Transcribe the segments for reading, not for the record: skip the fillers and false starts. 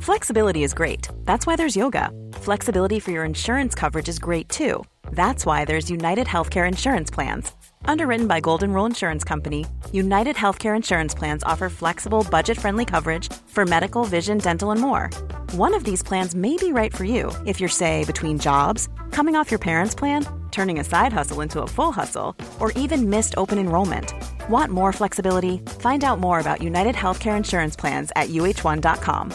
Flexibility is great. That's why there's yoga. Flexibility for your insurance coverage is great too. That's why there's United Healthcare Insurance Plans. Underwritten by Golden Rule Insurance Company, United Healthcare Insurance Plans offer flexible, budget-friendly coverage for medical, vision, dental, and more. One of these plans may be right for you if you're, say, between jobs, coming off your parents' plan, turning a side hustle into a full hustle, or even missed open enrollment. Want more flexibility? Find out more about United Healthcare Insurance Plans at uh1.com.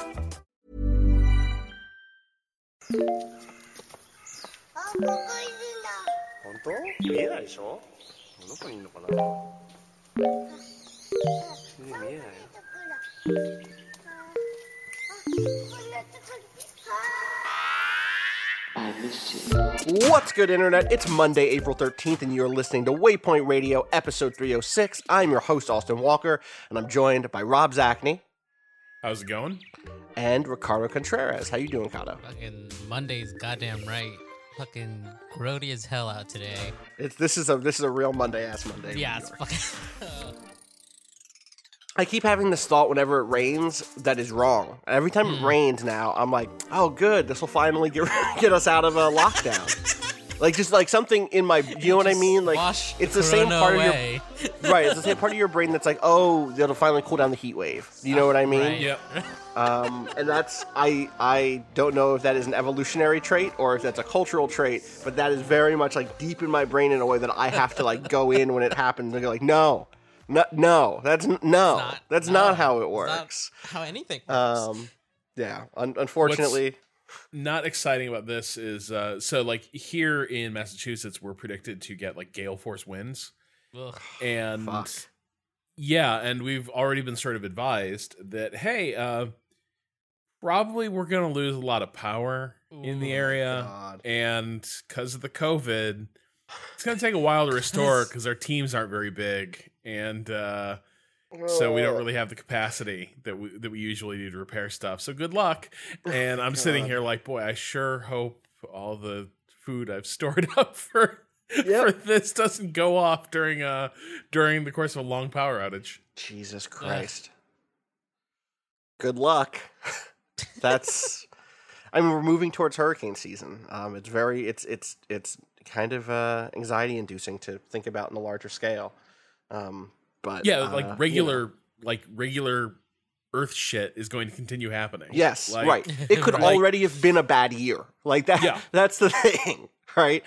What's good, Internet? It's Monday, April 13th, and you're listening to Waypoint Radio, episode 306. I'm your host, Austin Walker, and I'm joined by Rob Zachney. How's it going? And Ricardo Contreras. How you doing, Kato? Fucking Monday's goddamn right. Fucking grody as hell out today. This is a real Monday-ass Monday. Yeah, it's fucking... I keep having this thought whenever it rains that is wrong. Every time it rains now, I'm like, oh, good, this will finally get us out of a lockdown. Like, just like something in my, you know what I mean? Like, it's the same part of your, right? It's the same part of your brain that's like, oh, it'll finally cool down the heat wave. You know what I mean? Right. Yep. And that's, I don't know if that is an evolutionary trait or if that's a cultural trait, but that is very much like deep in my brain in a way that I have to like go in when it happens and go like, no, that's not how it works. Not how anything works. Yeah. Unfortunately. What's not exciting about this is so like here in Massachusetts, we're predicted to get like gale force winds. Ugh. And Fuck. yeah, and we've already been sort of advised that, hey, probably we're going to lose a lot of power in the area. God. And because of the COVID, it's going to take a while to restore because our teams aren't very big. And so we don't really have the capacity that we usually do to repair stuff. So good luck. And I'm sitting here like, boy, I sure hope all the food I've stored up for this doesn't go off during the course of a long power outage. Jesus Christ. Good luck. That's. I mean, we're moving towards hurricane season. It's kind of anxiety inducing to think about in a larger scale. But yeah, like regular Earth shit is going to continue happening. Yes, like, right. It could already have been a bad year. Like that. Yeah. That's the thing, right?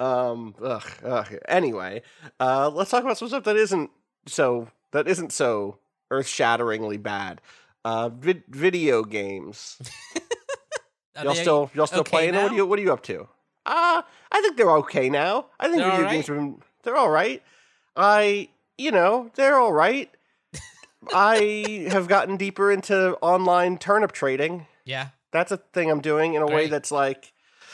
Anyway, let's talk about some stuff that isn't so earth-shatteringly bad. Video games. Y'all still playing? Now? What are you up to? I think they're okay now. I think video games they're all right. They're all right. I have gotten deeper into online turnip trading. Yeah. That's a thing I'm doing in a way that's like,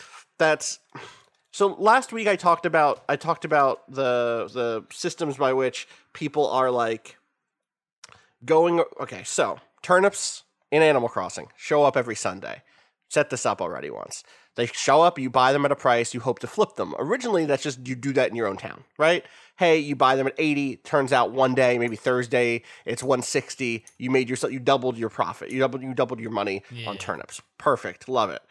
so last week I talked about the systems by which people are like going, okay, so turnips in Animal Crossing show up every Sunday. Set this up already once. They show up, you buy them at a price, you hope to flip them. Originally, that's just, you do that in your own town, right? Hey, you buy them at 80, turns out one day, maybe Thursday, it's 160, you doubled your profit, you doubled your money on turnips. Perfect, love it.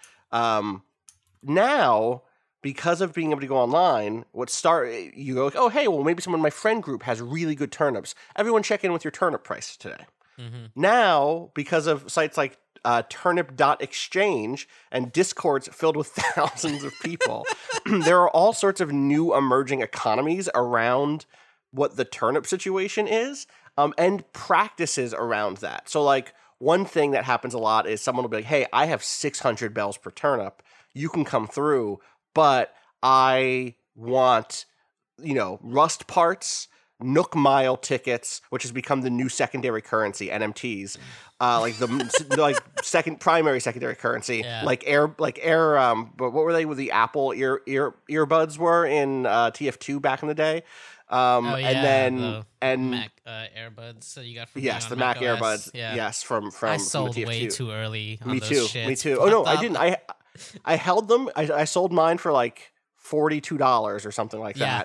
Now, because of being able to go online, you go, oh, hey, well, maybe someone in my friend group has really good turnips. Everyone check in with your turnip price today. Mm-hmm. Now, because of sites like turnip.exchange and discords filled with thousands of people, there are all sorts of new emerging economies around what the turnip situation is, and practices around that. So like one thing that happens a lot is someone will be like, hey, I have 600 bells per turnip. You can come through, but I want, rust parts, Nook Mile tickets, which has become the new secondary currency, NMTs, second primary secondary currency, but what were they with the Apple earbuds were in TF2 back in the day, and Mac earbuds. So you got from the Mac earbuds, yes, from I sold TF2. way too early. On Me those too. shits. Me too. Oh no, I didn't. I held them. I sold mine for like $42 or something like that.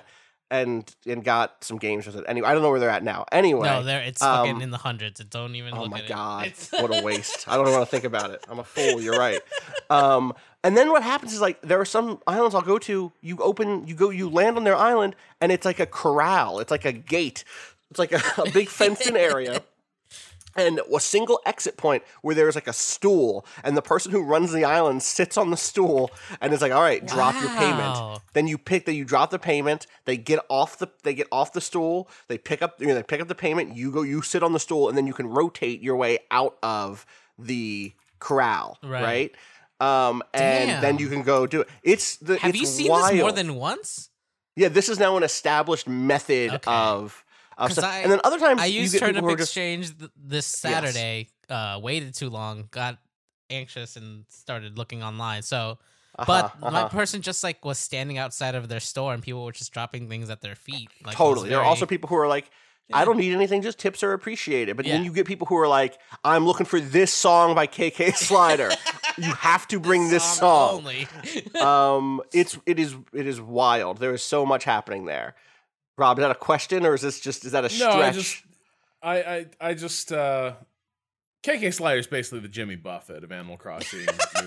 and got some games with it. Anyway, I don't know where they're at now. Anyway, No, it's fucking in the hundreds. Don't even oh look my at god, it. what a waste! I don't want to think about it. I'm a fool. You're right. And then what happens is like there are some islands I'll go to. You land on their island, and it's like a corral. It's like a gate. It's like a big fenced-in area. And a single exit point where there's like a stool, and the person who runs the island sits on the stool and is like, "All right, drop your payment." Then you drop the payment. They get off the stool. They pick up the payment. You sit on the stool, and then you can rotate your way out of the corral, right? And then you can go do it. Have you seen this more than once? Yeah, this is now an established method of. And then other times I used Turnip just... Exchange this Saturday. Waited too long, got anxious, and started looking online. So, my person just like was standing outside of their store, and people were just dropping things at their feet. Like, totally, there are also people who are like, I don't need anything, just tips are appreciated. But then you get people who are like, I'm looking for this song by KK Slider. You have to bring this song. Only. It is wild. There is so much happening there. Rob, is that a question or is that a stretch? No, I just KK Slider is basically the Jimmy Buffett of Animal Crossing.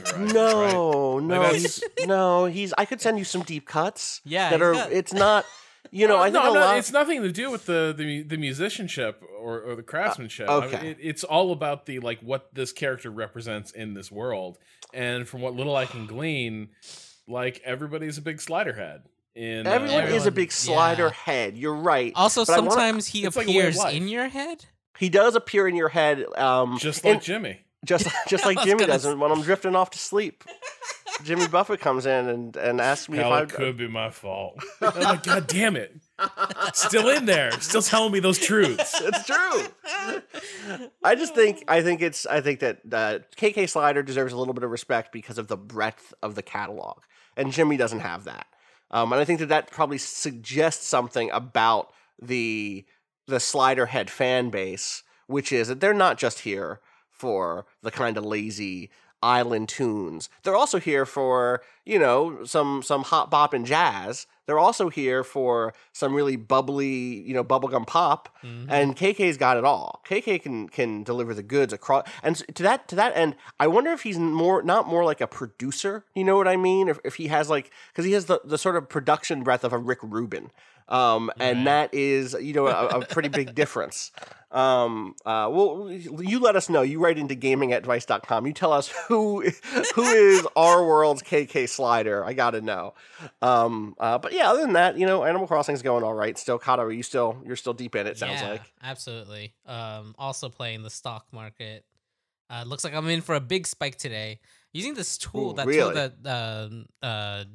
He's. I could send you some deep cuts. Yeah, it's not. I think it's nothing to do with the musicianship or the craftsmanship. Okay. I mean, it's all about the what this character represents in this world, and from what little I can glean, everybody's a big slider head. Everyone is a big slider head. You're right. Also, sometimes he appears in your head. He does appear in your head, just like Jimmy. Just like Jimmy does when I'm drifting off to sleep. Jimmy Buffett comes in and asks me if it could be my fault. I'm like, God damn it! Still in there, still telling me those truths. It's true. I think that KK Slider deserves a little bit of respect because of the breadth of the catalog, and Jimmy doesn't have that. And I think that probably suggests something about the Slider Head fan base, which is that they're not just here for the kind of lazy island tunes. They're also here for, some hot bop and jazz. They're also here for some really bubbly, bubblegum pop. Mm-hmm. And KK's got it all. KK can deliver the goods across. And to that end, I wonder if he's not more like a producer. You know what I mean? If he has because he has the sort of production breadth of a Rick Rubin. And that is, a pretty big difference. Well, you let us know. You write into gaming@vice.com. You tell us who is our world's KK Slider. I gotta know. But yeah, other than that, Animal Crossing's going all right. Still, Kato, you're still deep in it. Sounds like. Absolutely. Also playing the stock market. Looks like I'm in for a big spike today. Using this tool, tool that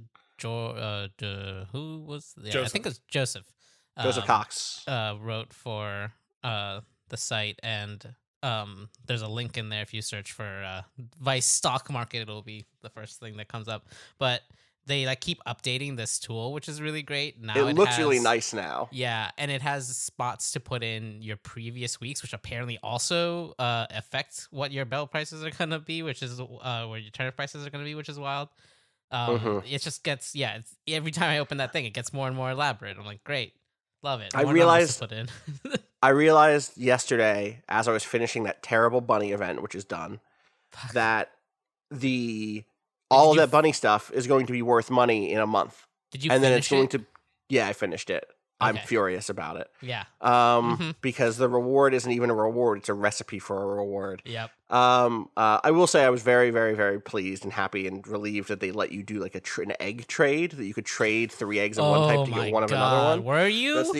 who was? Yeah, I think it was Joseph. Joseph Cox wrote for the site, and there's a link in there if you search for Vice stock market. It'll be the first thing that comes up. But they keep updating this tool, which is really great. Now it looks really nice now. Yeah, and it has spots to put in your previous weeks, which apparently also affect what your bell prices are going to be, which is where your turnip prices are going to be, which is wild. It just gets it's, every time I open that thing, it gets more and more elaborate. I'm like, great, love it. I realized yesterday, as I was finishing that terrible bunny event, which is done, that all of that bunny stuff is going to be worth money in a month. Did you? And then it's going to. Yeah, I finished it. Okay. I'm furious about it. Yeah. Because the reward isn't even a reward; it's a recipe for a reward. Yep. I will say I was very, very, very pleased and happy and relieved that they let you do an egg trade, that you could trade 3 eggs of one type to get one of another one. Were you?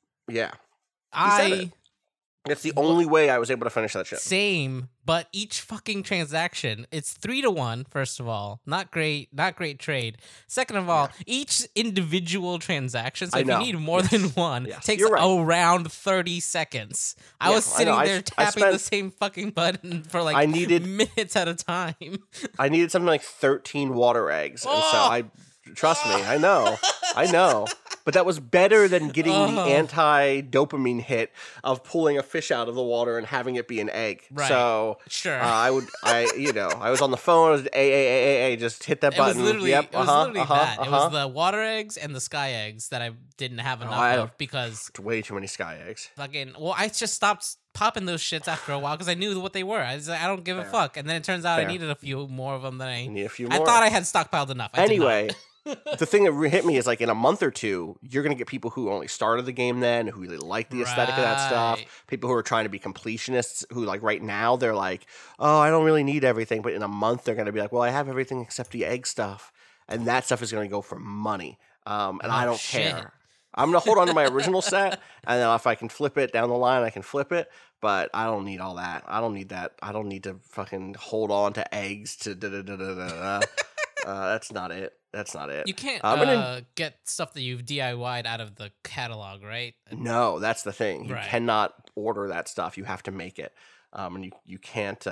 It's the only way I was able to finish that shit. Same, but each fucking transaction, it's 3-1, first of all. Not great trade. Second of all, each individual transaction, so if you need more than one, takes around 30 seconds. I was sitting there tapping the same fucking button for minutes at a time. I needed something like 13 water eggs, and so trust me, I know. but that was better than getting the anti-dopamine hit of pulling a fish out of the water and having it be an egg. Right. So sure, I was on the phone. I was just hit that button. It was literally, yep, it was the water eggs and the sky eggs that I didn't have enough of because way too many sky eggs. Fucking I just stopped popping those shits after a while because I knew what they were. I was like, I don't give a fuck. And then it turns out I needed a few more of them than I need a few more. I thought I had stockpiled enough. Anyway, the thing that hit me is like in a month or two, you're going to get people who only started the game then, who really like the aesthetic of that stuff. People who are trying to be completionists who like right now, they're like, oh, I don't really need everything. But in a month, they're going to be like, well, I have everything except the egg stuff. And that stuff is going to go for money. And I don't care. I'm going to hold on to my original set, and then if I can flip it down the line, I can flip it, but I don't need all that. I don't need that. I don't need to fucking hold on to eggs to da-da-da-da-da-da. That's not it. That's not it. You can't get stuff that you've DIY'd out of the catalog, right? No, that's the thing. You cannot order that stuff. You have to make it. And you can't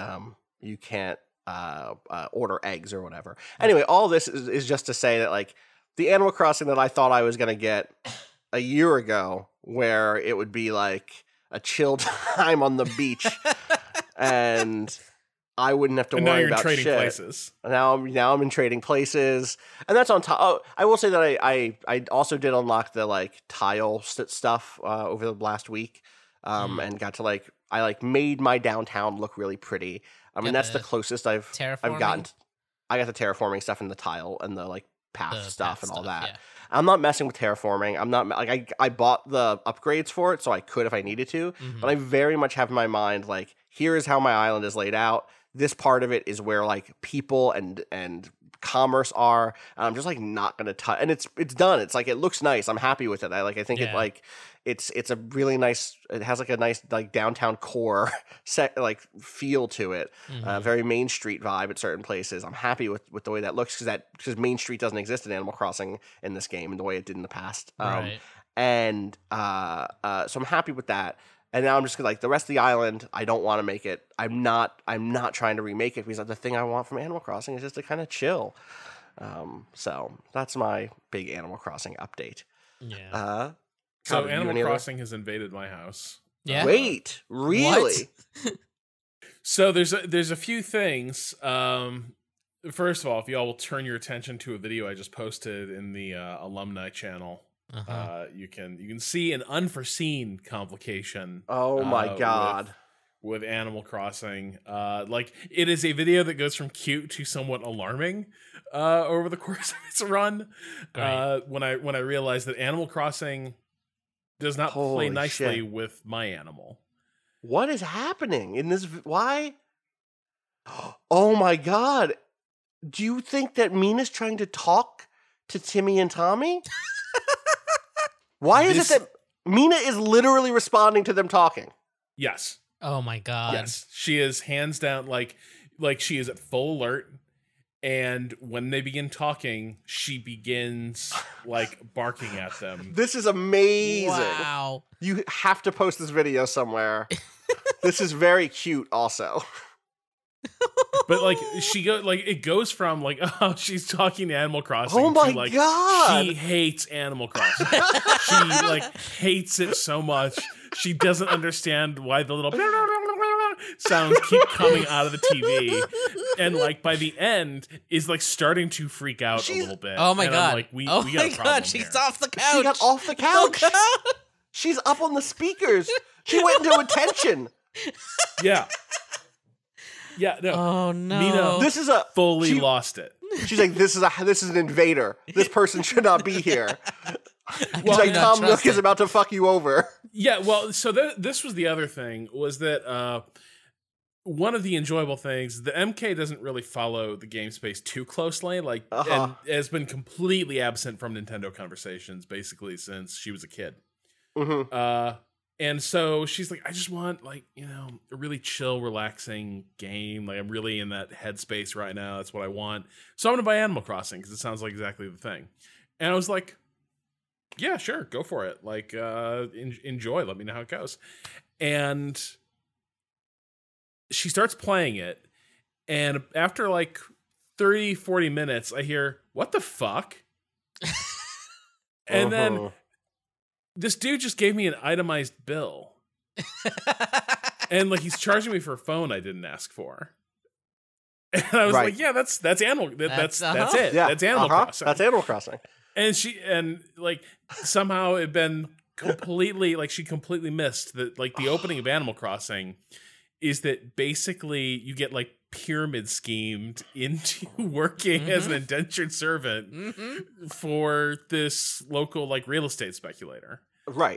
order eggs or whatever. Anyway, all this is just to say that, like, the Animal Crossing that I thought I was going to get a year ago, where it would be like a chill time on the beach and I wouldn't have to worry about shit. Now you're in trading places. Now I'm in trading places, and that's on top. Oh, I will say that I also did unlock the like tile stuff over the last week, and got to I made my downtown look really pretty. I mean, that's the closest I've gotten. I got the terraforming stuff and the tile and the like path stuff and all that. Yeah. I'm not messing with terraforming. I'm not like I bought the upgrades for it, so I could if I needed to. But I very much have in my mind like, here is how my island is laid out. This part of it is where like people and commerce are. And I'm just like not gonna touch. And it's done. It's like it looks nice. I'm happy with it. I think it like it's a really nice. It has like a nice like downtown core set like feel to it. Very Main Street vibe at certain places. I'm happy with the way that looks because Main Street doesn't exist in Animal Crossing in this game in the way it did in the past. And so I'm happy with that. And now I'm just like the rest of the island. I don't want to make it. I'm not trying to remake it because the thing I want from Animal Crossing is just to kind of chill. So that's my big Animal Crossing update. Yeah. So Animal Crossing has invaded my house. Yeah. Wait, really? So there's a few things. First of all, if y'all will turn your attention to a video I just posted in the alumni channel. You can see an unforeseen complication. Oh my god! With Animal Crossing, like it is a video that goes from cute to somewhat alarming over the course of its run. When I realized that Animal Crossing does not play nicely with my animal. What is happening in this? Why? Oh my god! Do you think that Mina's trying to talk to Timmy and Tommy? Why is it that Mina is literally responding to them talking? Yes. Oh my god. Yes. She is hands down like she is at full alert, and when they begin talking, she begins like barking at them. This is amazing. Wow. You have to post this video somewhere. This is very cute also. But like it goes from like, oh, she's talking to Animal Crossing. Oh my to, like, god! She hates Animal Crossing. She like hates it so much. She doesn't understand why the little sounds keep coming out of the TV, and like by the end is like starting to freak out a little bit. Oh my god! I'm like, we got a problem She's here. off the couch. She got off the couch. She's up on the speakers. She went into attention. Yeah. Yeah, no. Oh no! Mina, this is fully lost it. She's like, this is an invader. This person should not be here. He's like, Tom Nook is about to fuck you over. Yeah, well, so this was the other thing, was that one of the enjoyable things, the MK doesn't really follow the game space too closely, like, and has been completely absent from Nintendo conversations basically since she was a kid. And so she's like, I just want, like, you know, a really chill, relaxing game. Like, I'm really in that headspace right now. That's what I want. So I'm going to buy Animal Crossing because it sounds like exactly the thing. And I was like, yeah, sure, go for it. Like, enjoy. Let me know how it goes. And she starts playing it. And after, like, 30, 40 minutes, I hear, what the fuck? And then this dude just gave me an itemized bill. And like he's charging me for a phone I didn't ask for. And I was like, yeah, that's Animal that's it. Yeah. That's Animal Crossing. That's Animal Crossing. And like somehow it been completely like she completely missed that like the opening of Animal Crossing is that basically you get like pyramid schemed into working as an indentured servant for this local like real estate speculator. Right.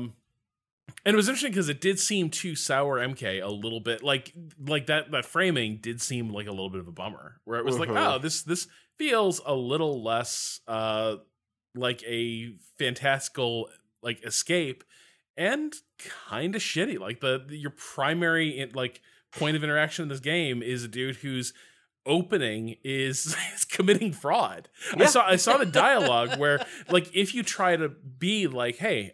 And it was interesting because it did seem to sour MK a little bit. Like that framing did seem like a little bit of a bummer, where it was like, oh, this feels a little less like a fantastical like escape, and kind of shitty. Like your primary like point of interaction in this game is a dude whose opening is committing fraud. Yeah. I saw the dialogue where like if you try to be like, hey,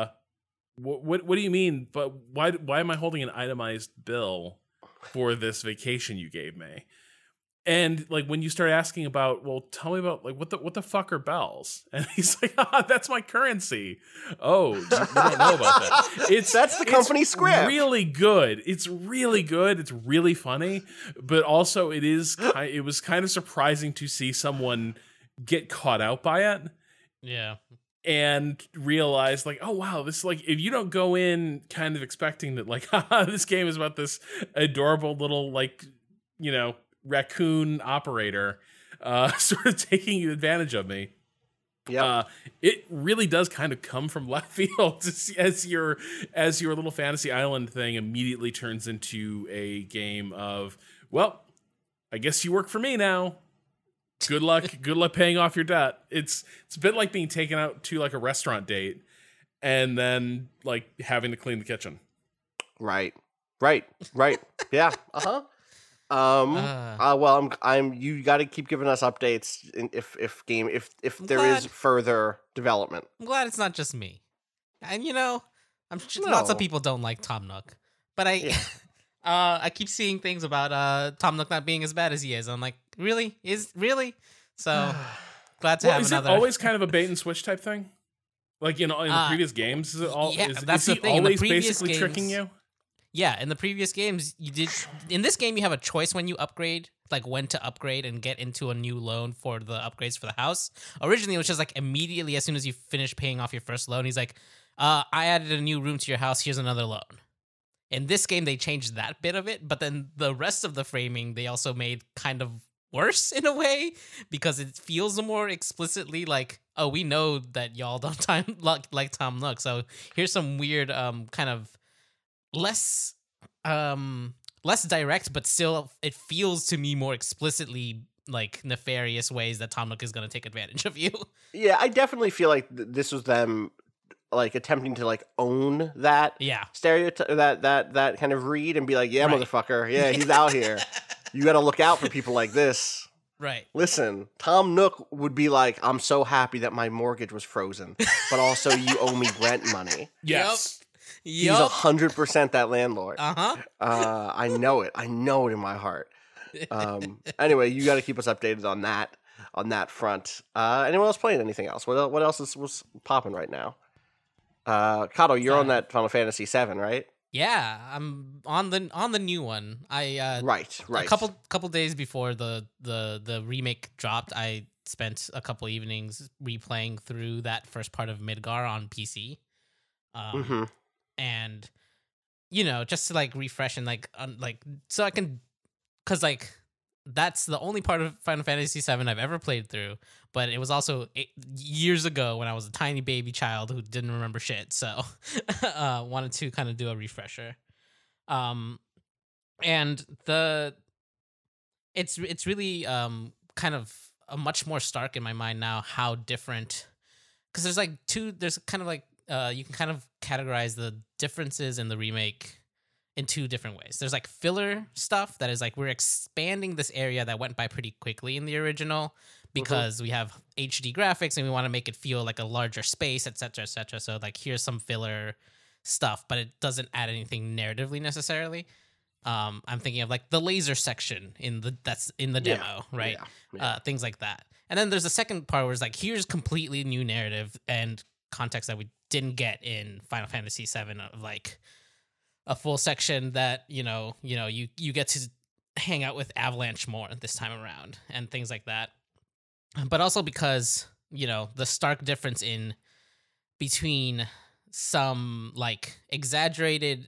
what do you mean? But why am I holding an itemized bill for this vacation you gave me? And like when you start asking about, well, tell me about like what the fuck are bells? And he's like, that's my currency. Oh, you don't know about that. That's the company script. Really good. It's really good. It's really funny, but also it was kind of surprising to see someone get caught out by it. Yeah. And realize like, oh wow, this like if you don't go in kind of expecting that like, this game is about this adorable little like, you know, raccoon operator sort of taking advantage of me. Yeah, it really does kind of come from left field to see, as your little fantasy island thing immediately turns into a game of, well, I guess you work for me now. Good luck paying off your debt. It's a bit like being taken out to like a restaurant date and then like having to clean the kitchen. Right. Yeah. Well, you got to keep giving us updates if there is further development. I'm glad it's not just me. And lots of people don't like Tom Nook, but I keep seeing things about Tom Nook not being as bad as he is. I'm like, really? So glad to have another. Is it always kind of a bait and switch type thing? Like in the previous games, is it all? Yeah, that's is the thing. Always basically tricking you? Yeah, in the previous games, you did. In this game, you have a choice when you upgrade, like when to upgrade and get into a new loan for the upgrades for the house. Originally, it was just like immediately as soon as you finish paying off your first loan, he's like, I added a new room to your house. Here's another loan. In this game, they changed that bit of it, but then the rest of the framing, they also made kind of worse in a way, because it feels more explicitly like, oh, we know that y'all don't like Tom Nook, so here's some weird kind of less direct, but still it feels to me more explicitly like nefarious ways that Tom Nook is going to take advantage of you. Yeah, I definitely feel like this was them like attempting to like own that stereotype, that kind of read and be like, yeah, right. Motherfucker, yeah, he's out here. You got to look out for people like this. Right. Listen, Tom Nook would be like, I'm so happy that my mortgage was frozen, but also you owe me rent money. Yes. He's 100% that landlord. Uh-huh. I know it. I know it in my heart. Anyway, you got to keep us updated on that front. Anyone else playing anything else? What else was popping right now? Kato, you're on that Final Fantasy VII, right? Yeah, I'm on the new one. I right. A couple days before the remake dropped, I spent a couple evenings replaying through that first part of Midgar on PC. And just to like refresh and like so I can, cause like that's the only part of Final Fantasy VII I've ever played through, but it was also years ago when I was a tiny baby child who didn't remember shit. So wanted to kind of do a refresher. And it's really kind of a much more stark in my mind now how different, because there's kind of like you can kind of categorize the differences in the remake in two different ways. There's like filler stuff that is like, we're expanding this area that went by pretty quickly in the original because we have HD graphics and we want to make it feel like a larger space, etc., etc. So like, here's some filler stuff, but it doesn't add anything narratively necessarily. I'm thinking of like the laser section that's in the demo, right? Yeah. Things like that. And then there's a second part where it's like, here's completely new narrative and context that we didn't get in Final Fantasy VII, of like a full section that you get to hang out with Avalanche more this time around and things like that. But also because the stark difference in between some like exaggerated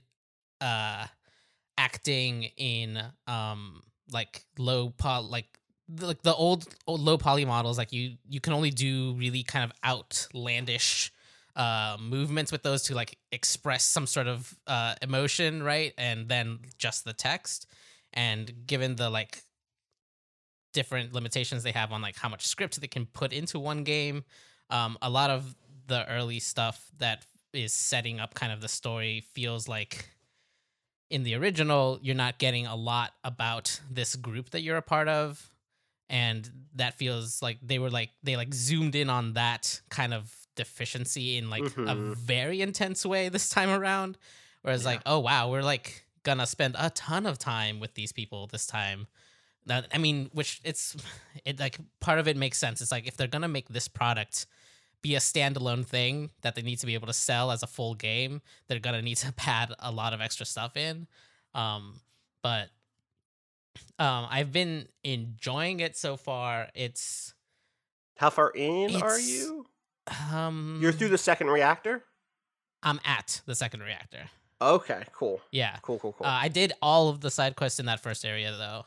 acting in like the old low poly models, like you can only do really kind of outlandish movements with those to like express some sort of emotion, right? And then just the text. And given the like different limitations they have on like how much script they can put into one game, a lot of the early stuff that is setting up kind of the story feels like in the original you're not getting a lot about this group that you're a part of, and that feels like they zoomed in on that kind of deficiency in like a very intense way this time around, whereas like, oh wow, we're like gonna spend a ton of time with these people this time. I mean, which it like part of it makes sense. It's like if they're gonna make this product be a standalone thing that they need to be able to sell as a full game, they're gonna need to pad a lot of extra stuff in. But I've been enjoying it so far. How far in are you? You're through the second reactor? I'm at the second reactor. Okay, cool. Yeah. Cool. I did all of the side quests in that first area though.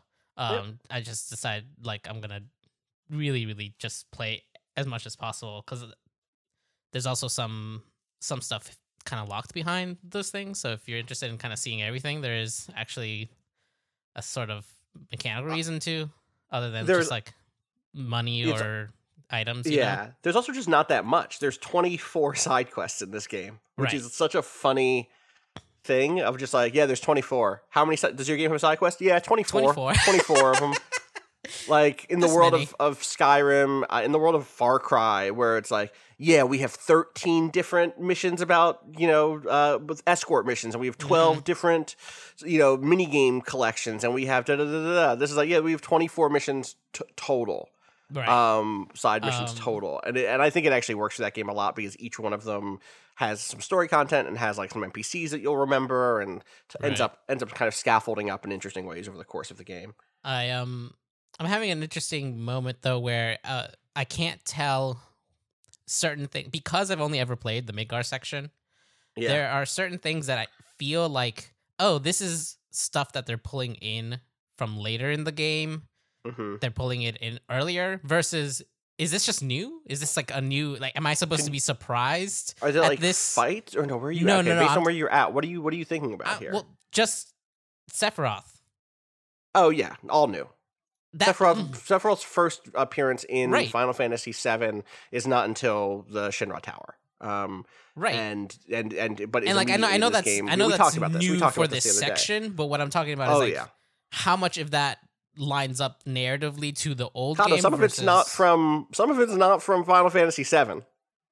I just decided like I'm gonna really, really just play as much as possible because there's also some stuff kind of locked behind those things. So if you're interested in kind of seeing everything, there is actually a sort of mechanical reason to, other than just like money or items. You know? There's also just not that much. There's 24 side quests in this game, which is such a funny thing of just like, there's 24. How many does your game have side quests? Yeah, 24. 24 of them. Like in the world of Skyrim, in the world of Far Cry, where it's like, we have 13 different missions about, with escort missions, and we have 12 different, mini game collections, and we have This is like, we have 24 missions total. Right. Side missions total. And I think it actually works for that game a lot because each one of them has some story content and has like some NPCs that you'll remember, and ends up kind of scaffolding up in interesting ways over the course of the game. I'm having an interesting moment though where I can't tell certain things because I've only ever played the Midgar section. Yeah. There are certain things that I feel like, oh, this is stuff that they're pulling in from later in the game. They're pulling it in earlier versus, is this just new? Is this like a new, like, am I supposed to be surprised? Are there like this fight or no? Where are you at? Based on where you're at, what are you thinking about here? Well, just Sephiroth. Oh yeah, all new. Sephiroth's first appearance in Final Fantasy VII is not until the Shinra Tower. Right. And like I know that's game. I know that's new for this section, but what I'm talking about is like how much of that lines up narratively to the old game. Some of it's not from Final Fantasy VII.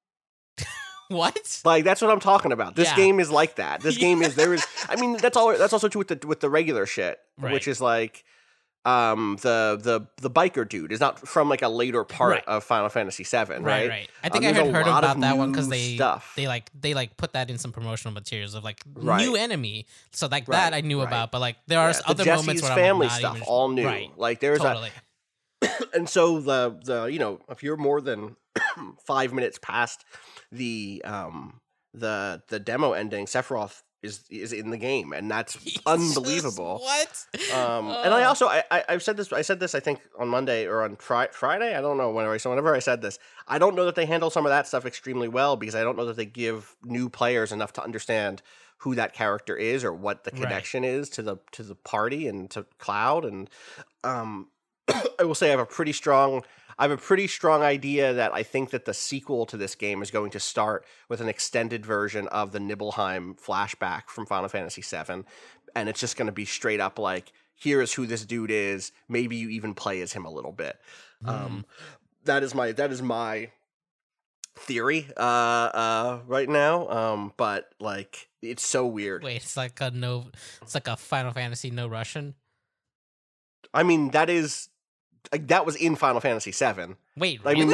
What? Like that's what I'm talking about. This game is like that. This game is I mean that's also true with the regular shit, which is like the biker dude is not from like a later part of Final Fantasy VII, right? Right. I think I had heard about that one because they put that in some promotional materials of like new enemy. So like that I knew about, but like there are other moments where family I'm not stuff even, all new. Like there's totally. And so the if you're more than 5 minutes past the demo ending, Sephiroth is in the game, and that's unbelievable. What? And I also I said this I think on Monday or on Friday, I don't know whenever I said this, I don't know that they handle some of that stuff extremely well because I don't know that they give new players enough to understand who that character is or what the connection is to the party and to Cloud. And I will say I have a pretty strong idea that I think that the sequel to this game is going to start with an extended version of the Nibelheim flashback from Final Fantasy VII, and it's just going to be straight up like, here is who this dude is. Maybe you even play as him a little bit. That is my theory right now. But like, it's so weird. Wait, it's like a Final Fantasy no Russian. I mean, that was in Final Fantasy VII. Wait, really? I mean,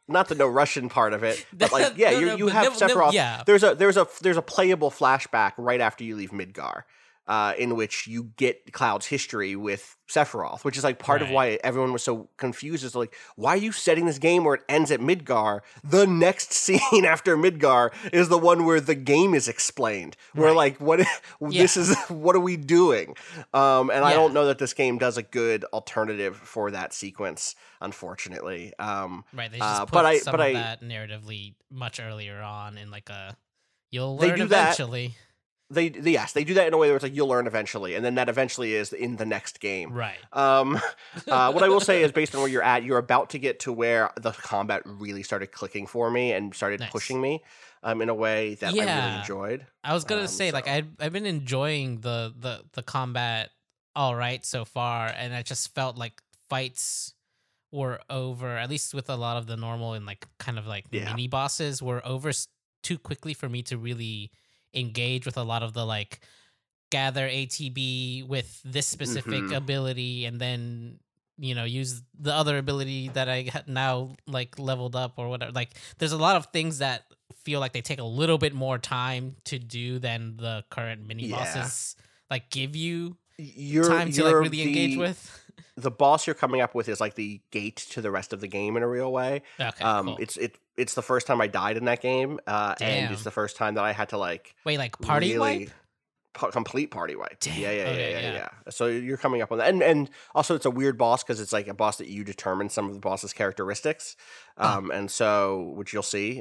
not the no Russian part of it, but like you have no, Sephiroth. yeah. There's a playable flashback right after you leave Midgar. In which you get Cloud's history with Sephiroth, which is like part of why everyone was so confused. Is like, why are you setting this game where it ends at Midgar? The next scene after Midgar is the one where the game is explained. We're like, this is, what are we doing? I don't know that this game does a good alternative for that sequence, unfortunately. They just put some of that narratively much earlier on in like you'll learn eventually. They do that in a way where it's like you'll learn eventually, and then that eventually is in the next game. Right. What I will say is, based on where you're at, you're about to get to where the combat really started clicking for me and started pushing me in a way that I really enjoyed. I was gonna say, like, I've been enjoying the combat all right so far, and I just felt like fights were over, at least with a lot of the normal and like kind of like mini bosses were over too quickly for me to really engage with a lot of the like gather ATB with this specific ability and then use the other ability that I now like leveled up or whatever. Like there's a lot of things that feel like they take a little bit more time to do than the current mini bosses like give you time to like really engage with. The boss you're coming up with is like the gate to the rest of the game in a real way. Okay, cool. It's the first time I died in that game, and it's the first time that I had to like party wipe? Complete party wipe. Damn. Yeah. So you're coming up on that, and also it's a weird boss because it's like a boss that you determine some of the boss's characteristics, and so which you'll see,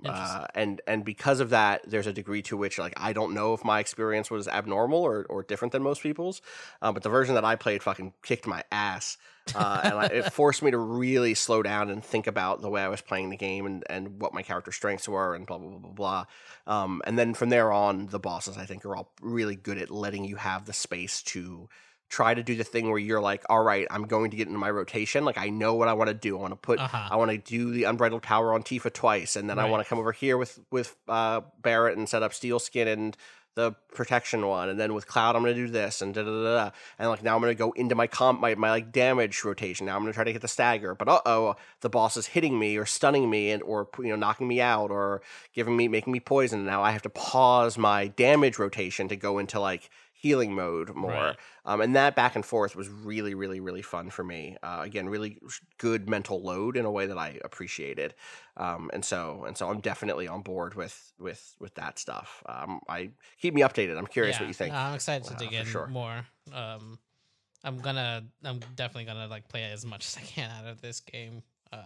and because of that, there's a degree to which like I don't know if my experience was abnormal or different than most people's, but the version that I played fucking kicked my ass. It forced me to really slow down and think about the way I was playing the game and what my character strengths were and blah, blah, blah, blah, blah. And then from there on, the bosses, I think, are all really good at letting you have the space to try to do the thing where you're like, all right, I'm going to get into my rotation. Like, I know what I want to do. I want to do the Unbridled Power on Tifa twice. And then I want to come over here with Barret and set up Steel Skin and the protection one, and then with Cloud I'm going to do this and and like now I'm going to go into my like damage rotation. Now I'm going to try to get the stagger, but the boss is hitting me or stunning me or knocking me out or making me poison. Now I have to pause my damage rotation to go into like healing mode more. And that back and forth was really, really, really fun for me. Again, really good mental load in a way that I appreciated. And so I'm definitely on board with that stuff. I keep me updated. I'm curious what you think. I'm excited to dig in more. I'm definitely gonna like play as much as I can out of this game.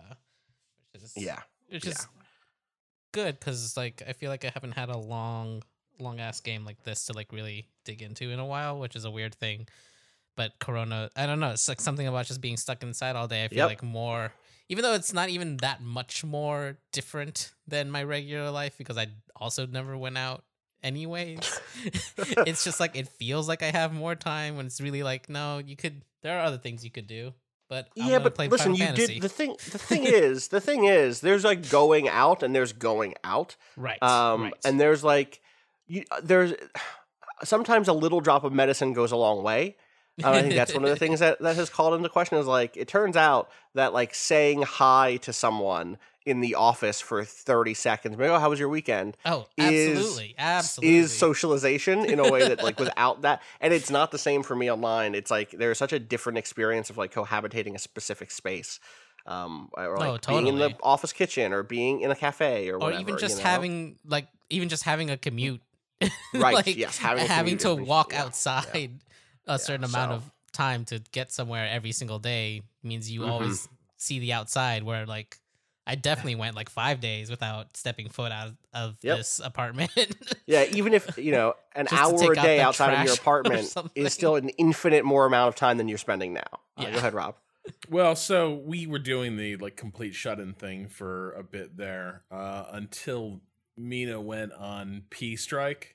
Which is good because like I feel like I haven't had a long ass game like this to like really dig into in a while, which is a weird thing. But Corona, I don't know, it's like something about just being stuck inside all day. I feel like more, even though it's not even that much more different than my regular life because I also never went out anyways. It's just like it feels like I have more time when it's really like, no, there are other things you could do. But listen, you did the thing. The thing is, there's like going out and there's going out, right? And there's like, there's sometimes a little drop of medicine goes a long way. I think that's one of the things that has called into question is like, it turns out that like saying hi to someone in the office for 30 seconds, like, oh, how was your weekend? Oh, absolutely. Is socialization in a way that like without that, and it's not the same for me online. It's like there's such a different experience of like cohabitating a specific space. Or like being in the office kitchen or being in a cafe or whatever. Or even just having a commute. Right. Like, yes. Having to walk outside a certain amount of time to get somewhere every single day means you always see the outside, where like I definitely went like 5 days without stepping foot out of this apartment. Yeah, even if, an hour a day outside of your apartment is still an infinite more amount of time than you're spending now. Go ahead, Rob. Well, so we were doing the like complete shut-in thing for a bit there until Mina went on P strike.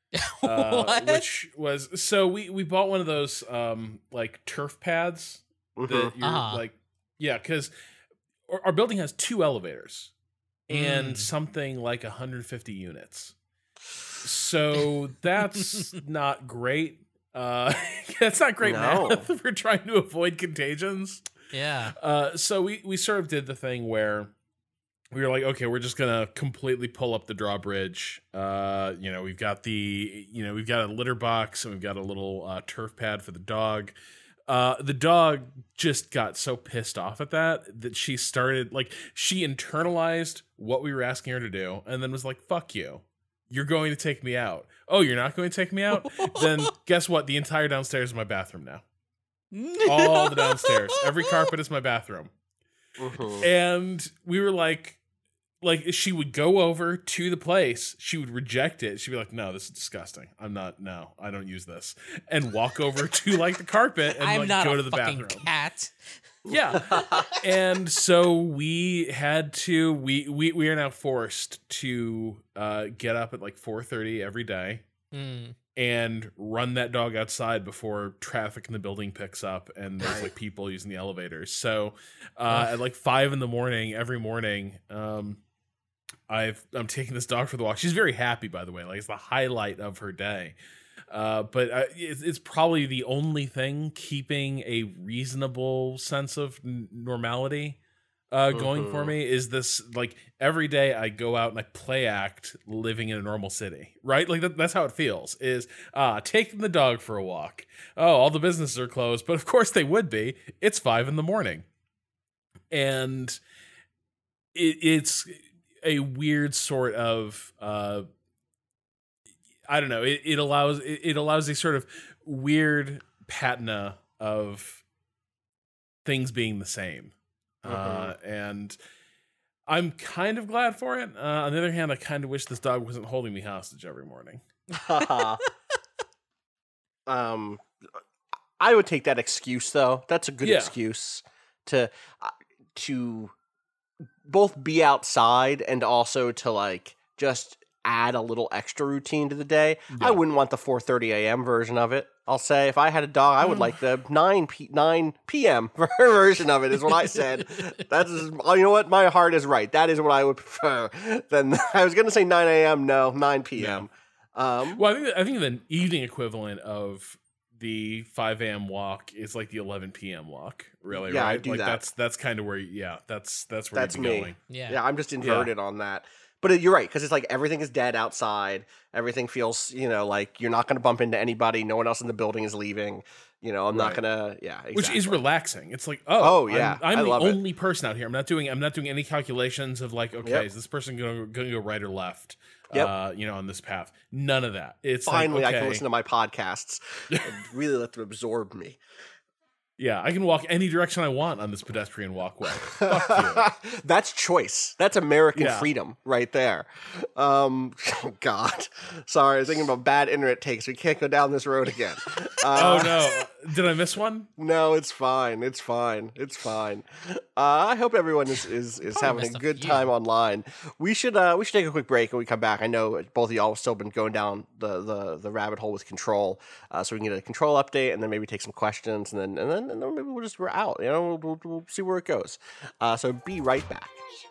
Which was, so we bought one of those like turf pads that you're like, because our building has 2 elevators and something like 150 units. So that's not great. That's not great math if we're trying to avoid contagions. Yeah. So we sort of did the thing where we were like, okay, we're just gonna completely pull up the drawbridge. We've got we've got a litter box and we've got a little turf pad for the dog. The dog just got so pissed off at that she started, she internalized what we were asking her to do and then was like, fuck you. You're going to take me out. Oh, you're not going to take me out? Then guess what? The entire downstairs is my bathroom now. All the downstairs. Every carpet is my bathroom. Mm-hmm. And we were like she would go over to the place, she would reject it, she'd be like, no, this is disgusting, I don't use this, and walk over to the carpet and go to the bathroom. Cat. Yeah. And so we had to we are now forced to get up at 4:30 every day and run that dog outside before traffic in the building picks up and there's people using the elevators. So at 5 a.m. every morning, I'm taking this dog for the walk. She's very happy, by the way. It's the highlight of her day. But it's probably the only thing keeping a reasonable sense of normality going for me is this. Every day I go out and I play act living in a normal city, right? That's how it feels, is taking the dog for a walk. Oh, all the businesses are closed, but of course they would be. It's 5 a.m. And it's a weird sort of I don't know. It allows a sort of weird patina of things being the same, and I'm kind of glad for it. On the other hand, I kind of wish this dog wasn't holding me hostage every morning. I would take that excuse though. That's a good excuse to both be outside and also to just add a little extra routine to the day. Yeah. I wouldn't want the 4:30 a.m. version of it. I'll say if I had a dog, I would like the 9 p.m. version of it is what I said. You know what? My heart is right. That is what I would prefer. Then I was going to say 9 a.m. No, 9 p.m. Yeah. Well, I think the evening equivalent of the 5 a.m. walk is the 11 p.m. walk, really, yeah, right? I do that. That's kind of where, that's where you'd be going. Yeah, I'm just inverted on that. But you're right, because it's everything is dead outside. Everything feels, like you're not going to bump into anybody. No one else in the building is leaving. I'm not going to, exactly. Which is relaxing. It's yeah, I'm the only person out here. I'm not doing any calculations of is this person going to go right or left? Yep. On this path. None of that. It's finally okay. I can listen to my podcasts and really let them absorb me. Yeah, I can walk any direction I want on this pedestrian walkway. Fuck you. That's choice. That's American freedom right there. Oh, God. Sorry, I was thinking about bad internet takes. We can't go down this road again. Oh, no. Did I miss one? No, it's fine. It's fine. It's fine. I hope everyone is having a good time online. We should take a quick break when we come back. I know both of y'all have still been going down the rabbit hole with Control, so we can get a Control update and then maybe take some questions and then maybe we're out. We'll see where it goes. So be right back.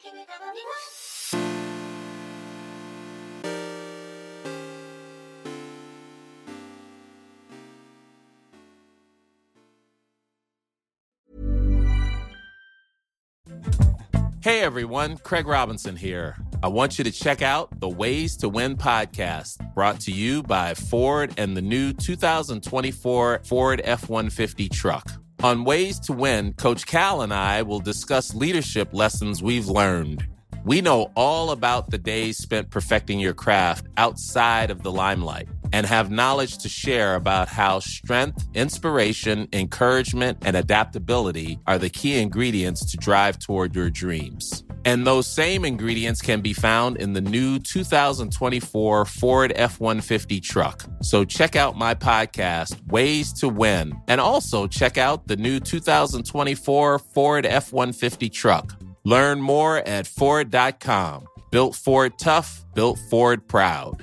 Hey everyone, Craig Robinson here. I want you to check out the Ways to Win podcast, brought to you by Ford and the new 2024 Ford F-150 truck. On Ways to Win, Coach Cal and I will discuss leadership lessons we've learned. We know all about the days spent perfecting your craft outside of the limelight and have knowledge to share about how strength, inspiration, encouragement, and adaptability are the key ingredients to drive toward your dreams. And those same ingredients can be found in the new 2024 Ford F-150 truck. So check out my podcast, Ways to Win, and also check out the new 2024 Ford F-150 truck. Learn more at Ford.com. Built Ford tough, built Ford proud.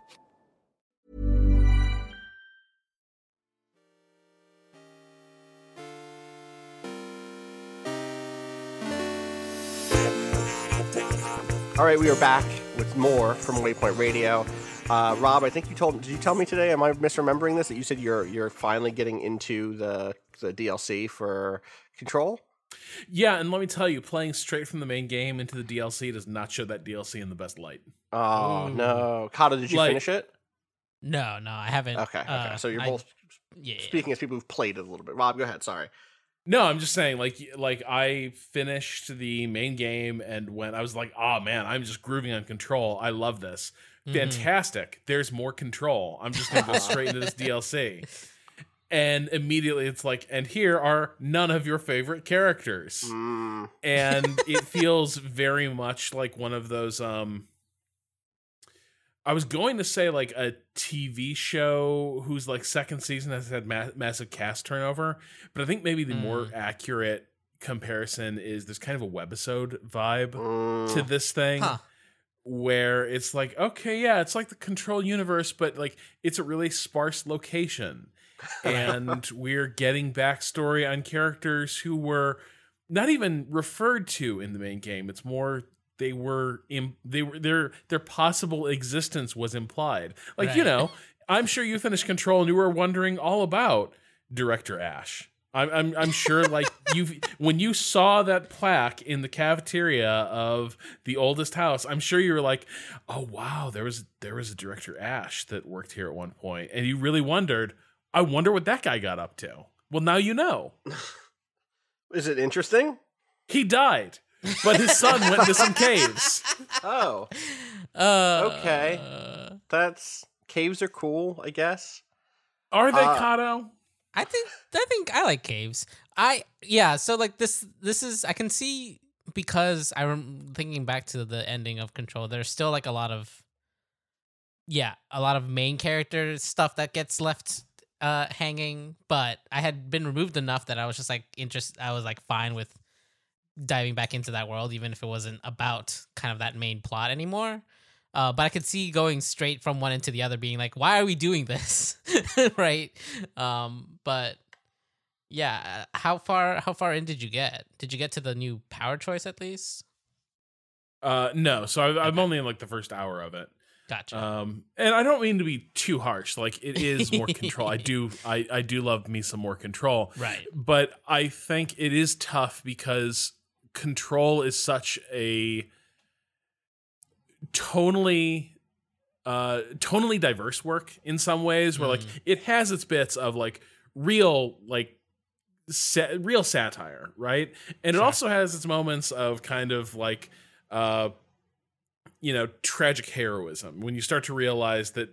All right, we are back with more from Waypoint Radio. Rob, I think did you tell me today, am I misremembering this, that you said you're finally getting into the DLC for Control? Yeah, and let me tell you, playing straight from the main game into the DLC does not show that DLC in the best light. Oh, no. Kata, did you finish it? No, I haven't. Okay. So you're both speaking as people who've played it a little bit. Rob, go ahead. Sorry. No, I'm just saying, like I finished the main game, and when I was like, oh man, I'm just grooving on Control. I love this. Fantastic. There's more Control. I'm just going to go straight into this DLC. And immediately it's like, and here are none of your favorite characters. And it feels very much like one of those, I was going to say like a TV show whose like second season has had massive cast turnover, but I think maybe the more accurate comparison is there's kind of a webisode vibe to this thing. Where it's like, okay, yeah, it's like the Control universe, but like it's a really sparse location. And we're getting backstory on characters who were not even referred to in the main game. It's more their possible existence was implied. Like, you know, I'm sure you finished Control and you were wondering all about Director Ash. I'm sure, like, when you saw that plaque in the cafeteria of the oldest house, I'm sure you were like, oh wow, there was a Director Ash that worked here at one point, and you really wondered, I wonder what that guy got up to. Well, now you know. Is it interesting? He died, but his son went to some caves. Oh, okay. Caves are cool, I guess. Are they, Kato? I think I like caves. So like this is, I can see, because I'm thinking back to the ending of Control, there's still like a lot of main character stuff that gets left hanging, but I had been removed enough that I was just like I was like fine with diving back into that world, even if it wasn't about kind of that main plot anymore. But I could see going straight from one into the other being like, why are we doing this? Right. But yeah, how far in did you get? Did you get to the new power choice at least? No. So I'm only in like the first hour of it. Gotcha. And I don't mean to be too harsh. Like, it is more Control. I do love me some more Control. Right. But I think it is tough because Control is such a tonally diverse work in some ways, where like it has its bits of like real satire, right? And it also has its moments of kind of like tragic heroism, when you start to realize that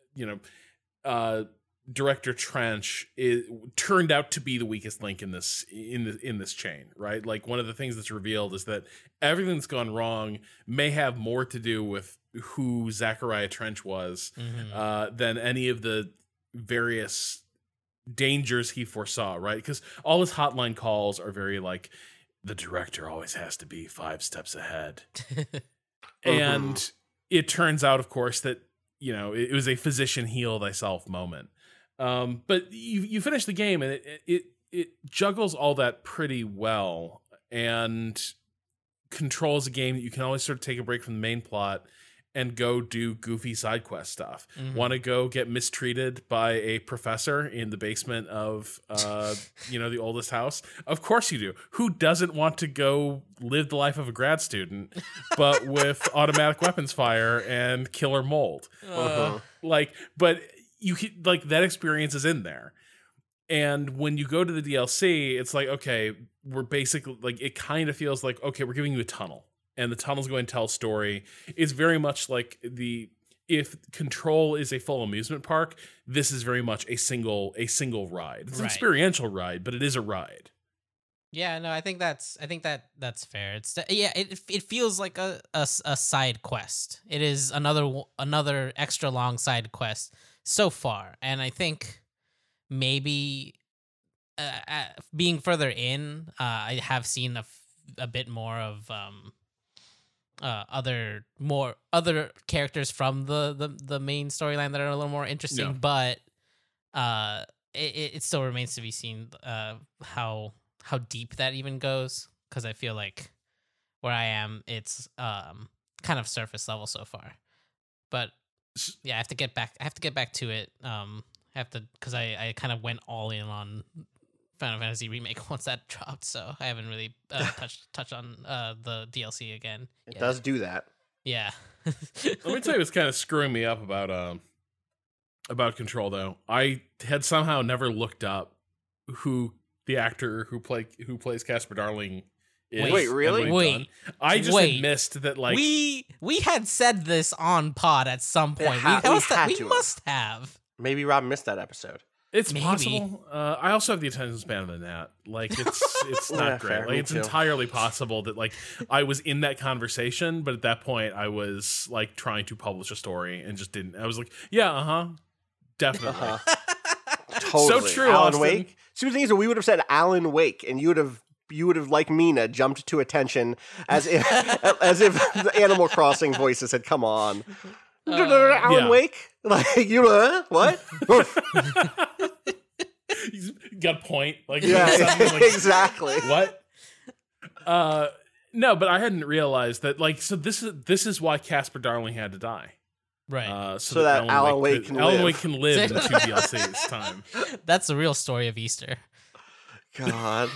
Director Trench turned out to be the weakest link in this chain, right? Like, one of the things that's revealed is that everything that's gone wrong may have more to do with who Zachariah Trench was than any of the various dangers he foresaw, right? Because all his hotline calls are very like, the director always has to be 5 steps ahead. And it turns out, of course, that it was a physician heal thyself moment. But you finish the game, and it juggles all that pretty well, and controls a game that you can always sort of take a break from the main plot and go do goofy side quest stuff. Want to go get mistreated by a professor in the basement of the oldest house? Of course you do. Who doesn't want to go live the life of a grad student, but with automatic weapons fire and killer mold? But you like, that experience is in there. And when you go to the DLC, it's like, okay, we're basically like, it kind of feels like, okay, we're giving you a tunnel, and the tunnel's going to tell a story. It's very much like if Control is a full amusement park, this is very much a single ride. It's an experiential ride, but it is a ride. Yeah, no, I think that's fair. It feels like a side quest. It is another extra long side quest so far, and I think maybe being further in, I have seen a bit more of other characters from the main storyline that are a little more interesting, but it still remains to be seen how deep that even goes, because I feel like where I am, it's kind of surface level so far. But yeah, I have to get back to it. Because I kind of went all in on Final Fantasy remake once that dropped, so I haven't really touched on the DLC again. It does do that. Yeah. Let me tell you what's kind of screwing me up about Control, though. I had somehow never looked up who the actor who plays Casper Darling is. Wait, really? Wait. I just had missed that. Like we had said this on pod at some point. We must have. Maybe Rob missed that episode. It's possible. I also have the attention span of the gnat. Like it's not great. Fair, like it's entirely possible that like I was in that conversation, but at that point I was like trying to publish a story and just didn't. I was like, yeah, definitely, totally. So true. Alan Austin. Wake. So the thing is, we would have said Alan Wake, and you would have like Mina jumped to attention as if the Animal Crossing voices had come on. Alan Wake? Like, you what? He's got a point. Like, yeah, like, exactly. What? No, but I hadn't realized that. Like, so this is why Casper Darling had to die, right? So that Alan Wake can live in 2 DLCs time. That's the real story of Easter. God.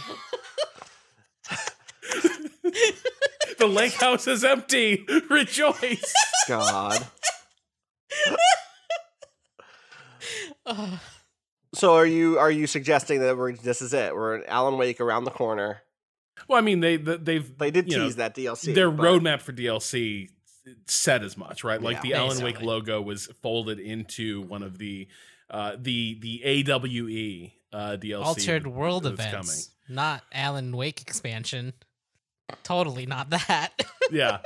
The lake house is empty. Rejoice. God. So are you suggesting that this is it? We're Alan Wake around the corner. Well, I mean they did tease that DLC. Their roadmap for DLC said as much, right? Like the basically. Alan Wake logo was folded into one of the AWE DLC. Altered World that's events, not Alan Wake expansion. Totally not that. Yeah.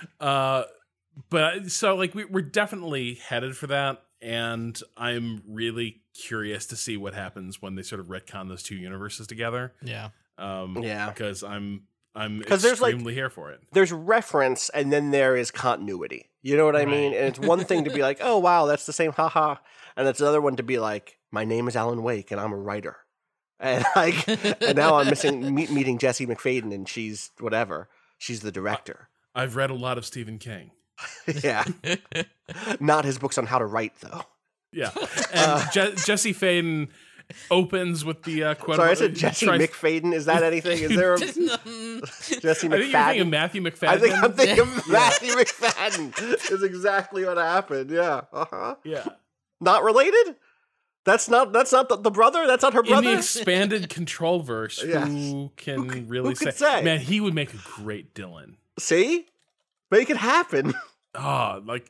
But so like we're definitely headed for that, and I'm really curious to see what happens when they sort of retcon those 2 universes together. Yeah. Because I'm there's extremely here for it. There's reference, and then there is continuity. You know what I mean? And it's one thing to be like, oh wow, that's the same, haha, and it's another one to be like, my name is Alan Wake, and I'm a writer, and like, and now I'm meeting Jessie McFadden, and she's whatever. She's the director. I've read a lot of Stephen King. Yeah. Not his books on how to write, though. Yeah. And Jessie Faden opens with the quote. Sorry, I said Jessie McFadden. Is that anything? Is there a Jessie McFadden? I think you're thinking Matthew McFadden. I think I'm thinking Matthew McFadden is exactly what happened. Yeah. Yeah. Not related? That's not the brother? That's not her brother? In the expanded Control verse, who can really say? Man, he would make a great Dylan. See? Make it happen. Oh, like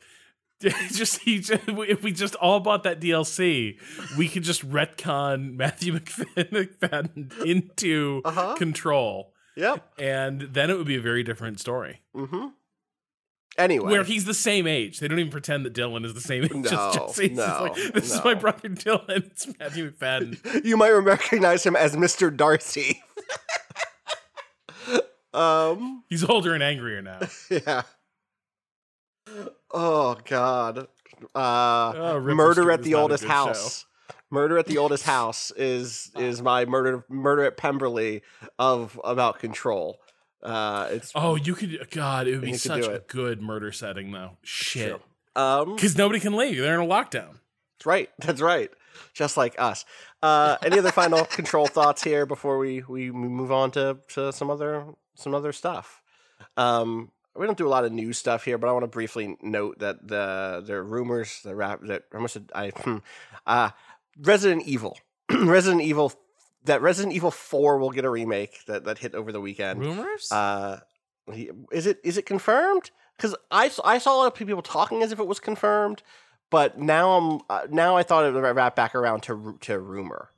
if we just all bought that DLC, we could just retcon Matthew McFadden into Control. Yep. And then it would be a very different story. Mm-hmm. Anyway. Where he's the same age. They don't even pretend that Dylan is the same age as Jesse. This is my brother Dylan. It's Matthew McFadden. You might recognize him as Mr. Darcy. He's older and angrier now. Yeah. Oh God. Murder at the Oldest House. Show. Murder at the Oldest House is my murder at Pemberley about Control. It's you could. God, it would be such a good murder setting though. Shit. Sure. Because nobody can leave. They're in a lockdown. That's right. Just like us. Any other final Control thoughts here before we move on to some other stuff? We don't do a lot of news stuff here, but I want to briefly note that there are rumors Resident Evil. Resident Evil 4 will get a remake that hit over the weekend. Rumors? Is it confirmed? Because I saw a lot of people talking as if it was confirmed, but now I thought it would wrap back around to rumor.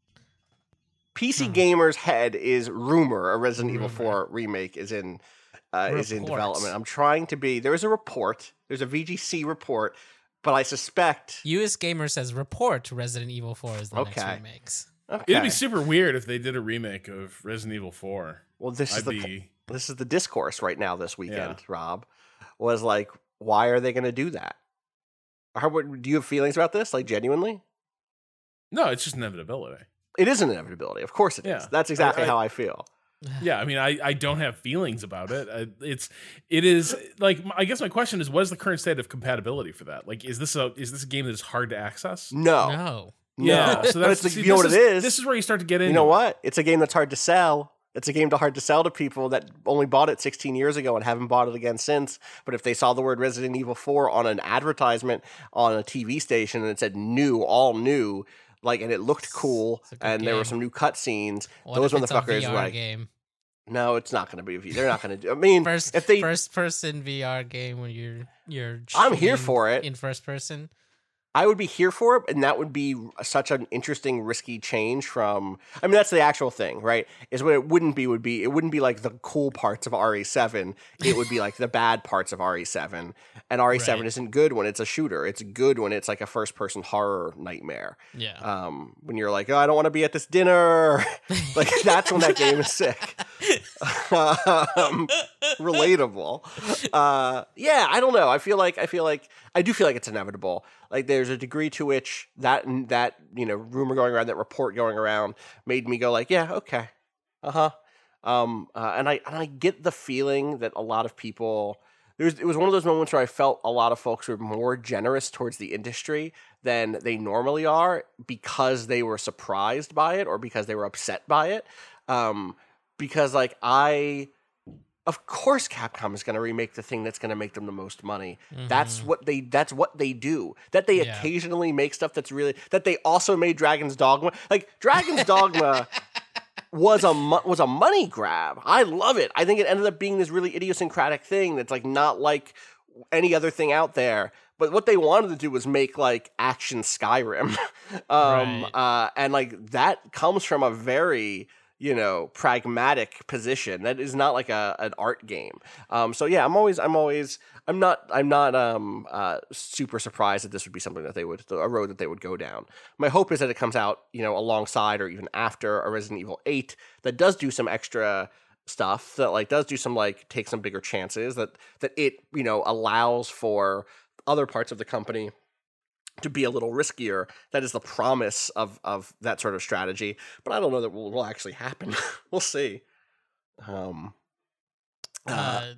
PC Gamer's head is rumor. A Resident Evil 4 remake is in development. I'm trying to be. There is a report. There's a VGC report, but I suspect US Gamer says report Resident Evil 4 is the next remakes. Okay. It'd be super weird if they did a remake of Resident Evil 4. Well, this is the discourse right now this weekend, Rob. Was like, why are they going to do that? Do you have feelings about this? Like, genuinely? No, it's just inevitability. It is an inevitability. Of course it is. That's exactly how I feel. Yeah, I mean, I don't have feelings about it. It is like, I guess my question is, what is the current state of compatibility for that? Like, is this a game that is hard to access? No. Yeah, so that's you know what it is. This is where you start to get into. You know what? It's a game that's hard to sell. It's a game hard to sell to people that only bought it 16 years ago and haven't bought it again since. But if they saw the word Resident Evil 4 on an advertisement on a TV station and it said new, all new, like, and it looked cool, and there were some new cutscenes, those motherfuckers were like, game? No, it's not going to be a VR. They're not going to do. I mean, first person VR game when you're. I'm here for it in first person. I would be here for it, and that would be such an interesting, risky change from... I mean, that's the actual thing, right? Is what it wouldn't be it wouldn't be like the cool parts of RE7. It would be like the bad parts of RE7. And RE7 isn't good when it's a shooter. It's good when it's like a first-person horror nightmare. Yeah. When you're like, oh, I don't want to be at this dinner. Like, that's when that game is sick. Relatable. Yeah, I don't know. I do feel like it's inevitable. Like, there's a degree to which that rumor going around, that report going around, made me go like, yeah, okay, and I get the feeling that a lot of people. It was one of those moments where I felt a lot of folks were more generous towards the industry than they normally are because they were surprised by it or because they were upset by it. Because like of course Capcom is going to remake the thing that's going to make them the most money. Mm-hmm. That's what they do. That they occasionally make stuff that they also made Dragon's Dogma. Like, Dragon's Dogma was a money grab. I love it. I think it ended up being this really idiosyncratic thing that's like not like any other thing out there. But what they wanted to do was make like action Skyrim. And like that comes from a very pragmatic position. That is not like an art game. So yeah, I'm not super surprised that this would be something that a road that they would go down. My hope is that it comes out, alongside or even after a Resident Evil 8 that does do some extra stuff, that like does do some like take some bigger chances, that it, allows for other parts of the company to be a little riskier. That is the promise of that sort of strategy, but I don't know that will actually happen. We'll see. How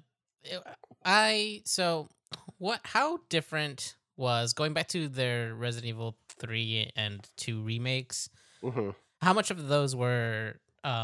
different was, going back to their Resident Evil 3 and 2 remakes, mm-hmm. how much of those were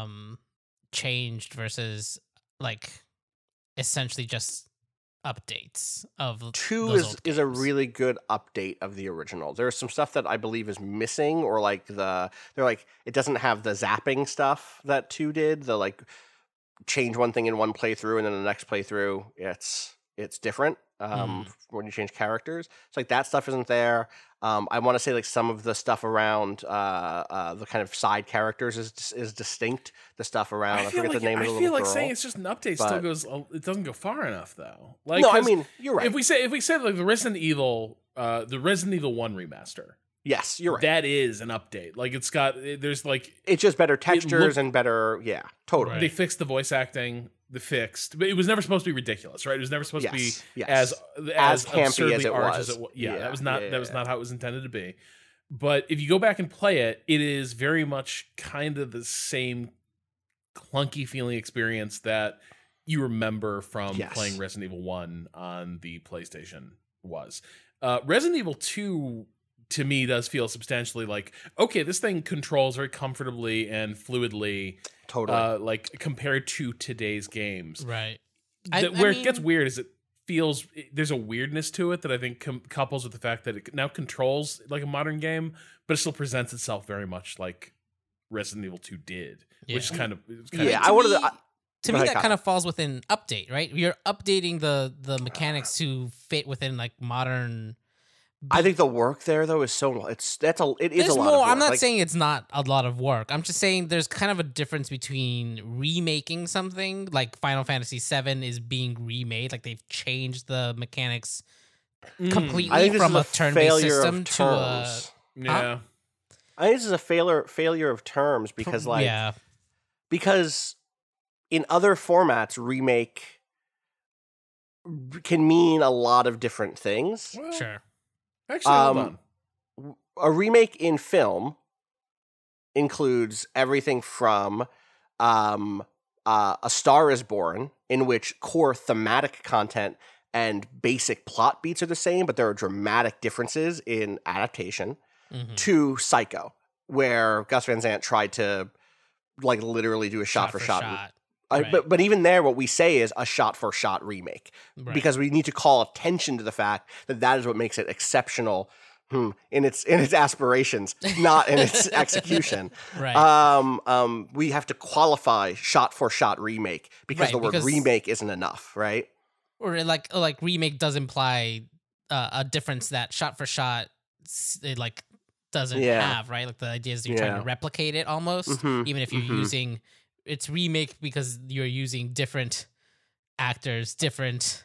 changed versus like essentially just updates of 2 is a really good update of the original. There's some stuff that I believe is missing, or like it doesn't have the zapping stuff that 2 did. The like change one thing in one playthrough and then the next playthrough it's different when you change characters. So like that stuff isn't there. I want to say like some of the stuff around the kind of side characters is distinct. The stuff around I forget the name of the little girl. I feel like saying it's just an update still goes. It doesn't go far enough though. Like, no, I mean you're right. If we say like the Resident Evil 1 remaster. Yes, you're right. That is an update. Like there's like it's just better textures and better. Yeah, totally. They fixed the voice acting. But it was never supposed to be ridiculous, right? It was never supposed to be as campy as it was. That was not how it was intended to be. But if you go back and play it, it is very much kind of the same clunky feeling experience that you remember from playing Resident Evil 1 on the PlayStation was. Resident Evil 2 to me does feel substantially like, okay, this thing controls very comfortably and fluidly. Totally. Like compared to today's games. Right. It gets weird is there's a weirdness to it that I think couples with the fact that it now controls like a modern game, but it still presents itself very much like Resident Evil 2 did, which is kind of to me, that kind of falls within update, right? You're updating the mechanics to fit within like modern. I think the work there though is so it is a lot of work. I'm not saying it's not a lot of work. I'm just saying there's kind of a difference between remaking something like Final Fantasy VII is being remade, like they've changed the mechanics completely from a turn-based system to a I think this is a failure of terms because because in other formats remake can mean a lot of different things. Well, sure. Actually, hold on. A remake in film includes everything from A Star is Born, in which core thematic content and basic plot beats are the same, but there are dramatic differences in adaptation. to Psycho, where Gus Van Sant tried to like literally do a shot for shot. Right. But even there, what we say is a shot-for-shot remake, because we need to call attention to the fact that is what makes it exceptional in its aspirations, not in its execution. Right. We have to qualify shot-for-shot remake because the word remake isn't enough, right? Or like remake does imply a difference that shot-for-shot it like doesn't have, right? Like the idea is you're trying to replicate it almost, even if you're using. It's remake because you're using different actors, different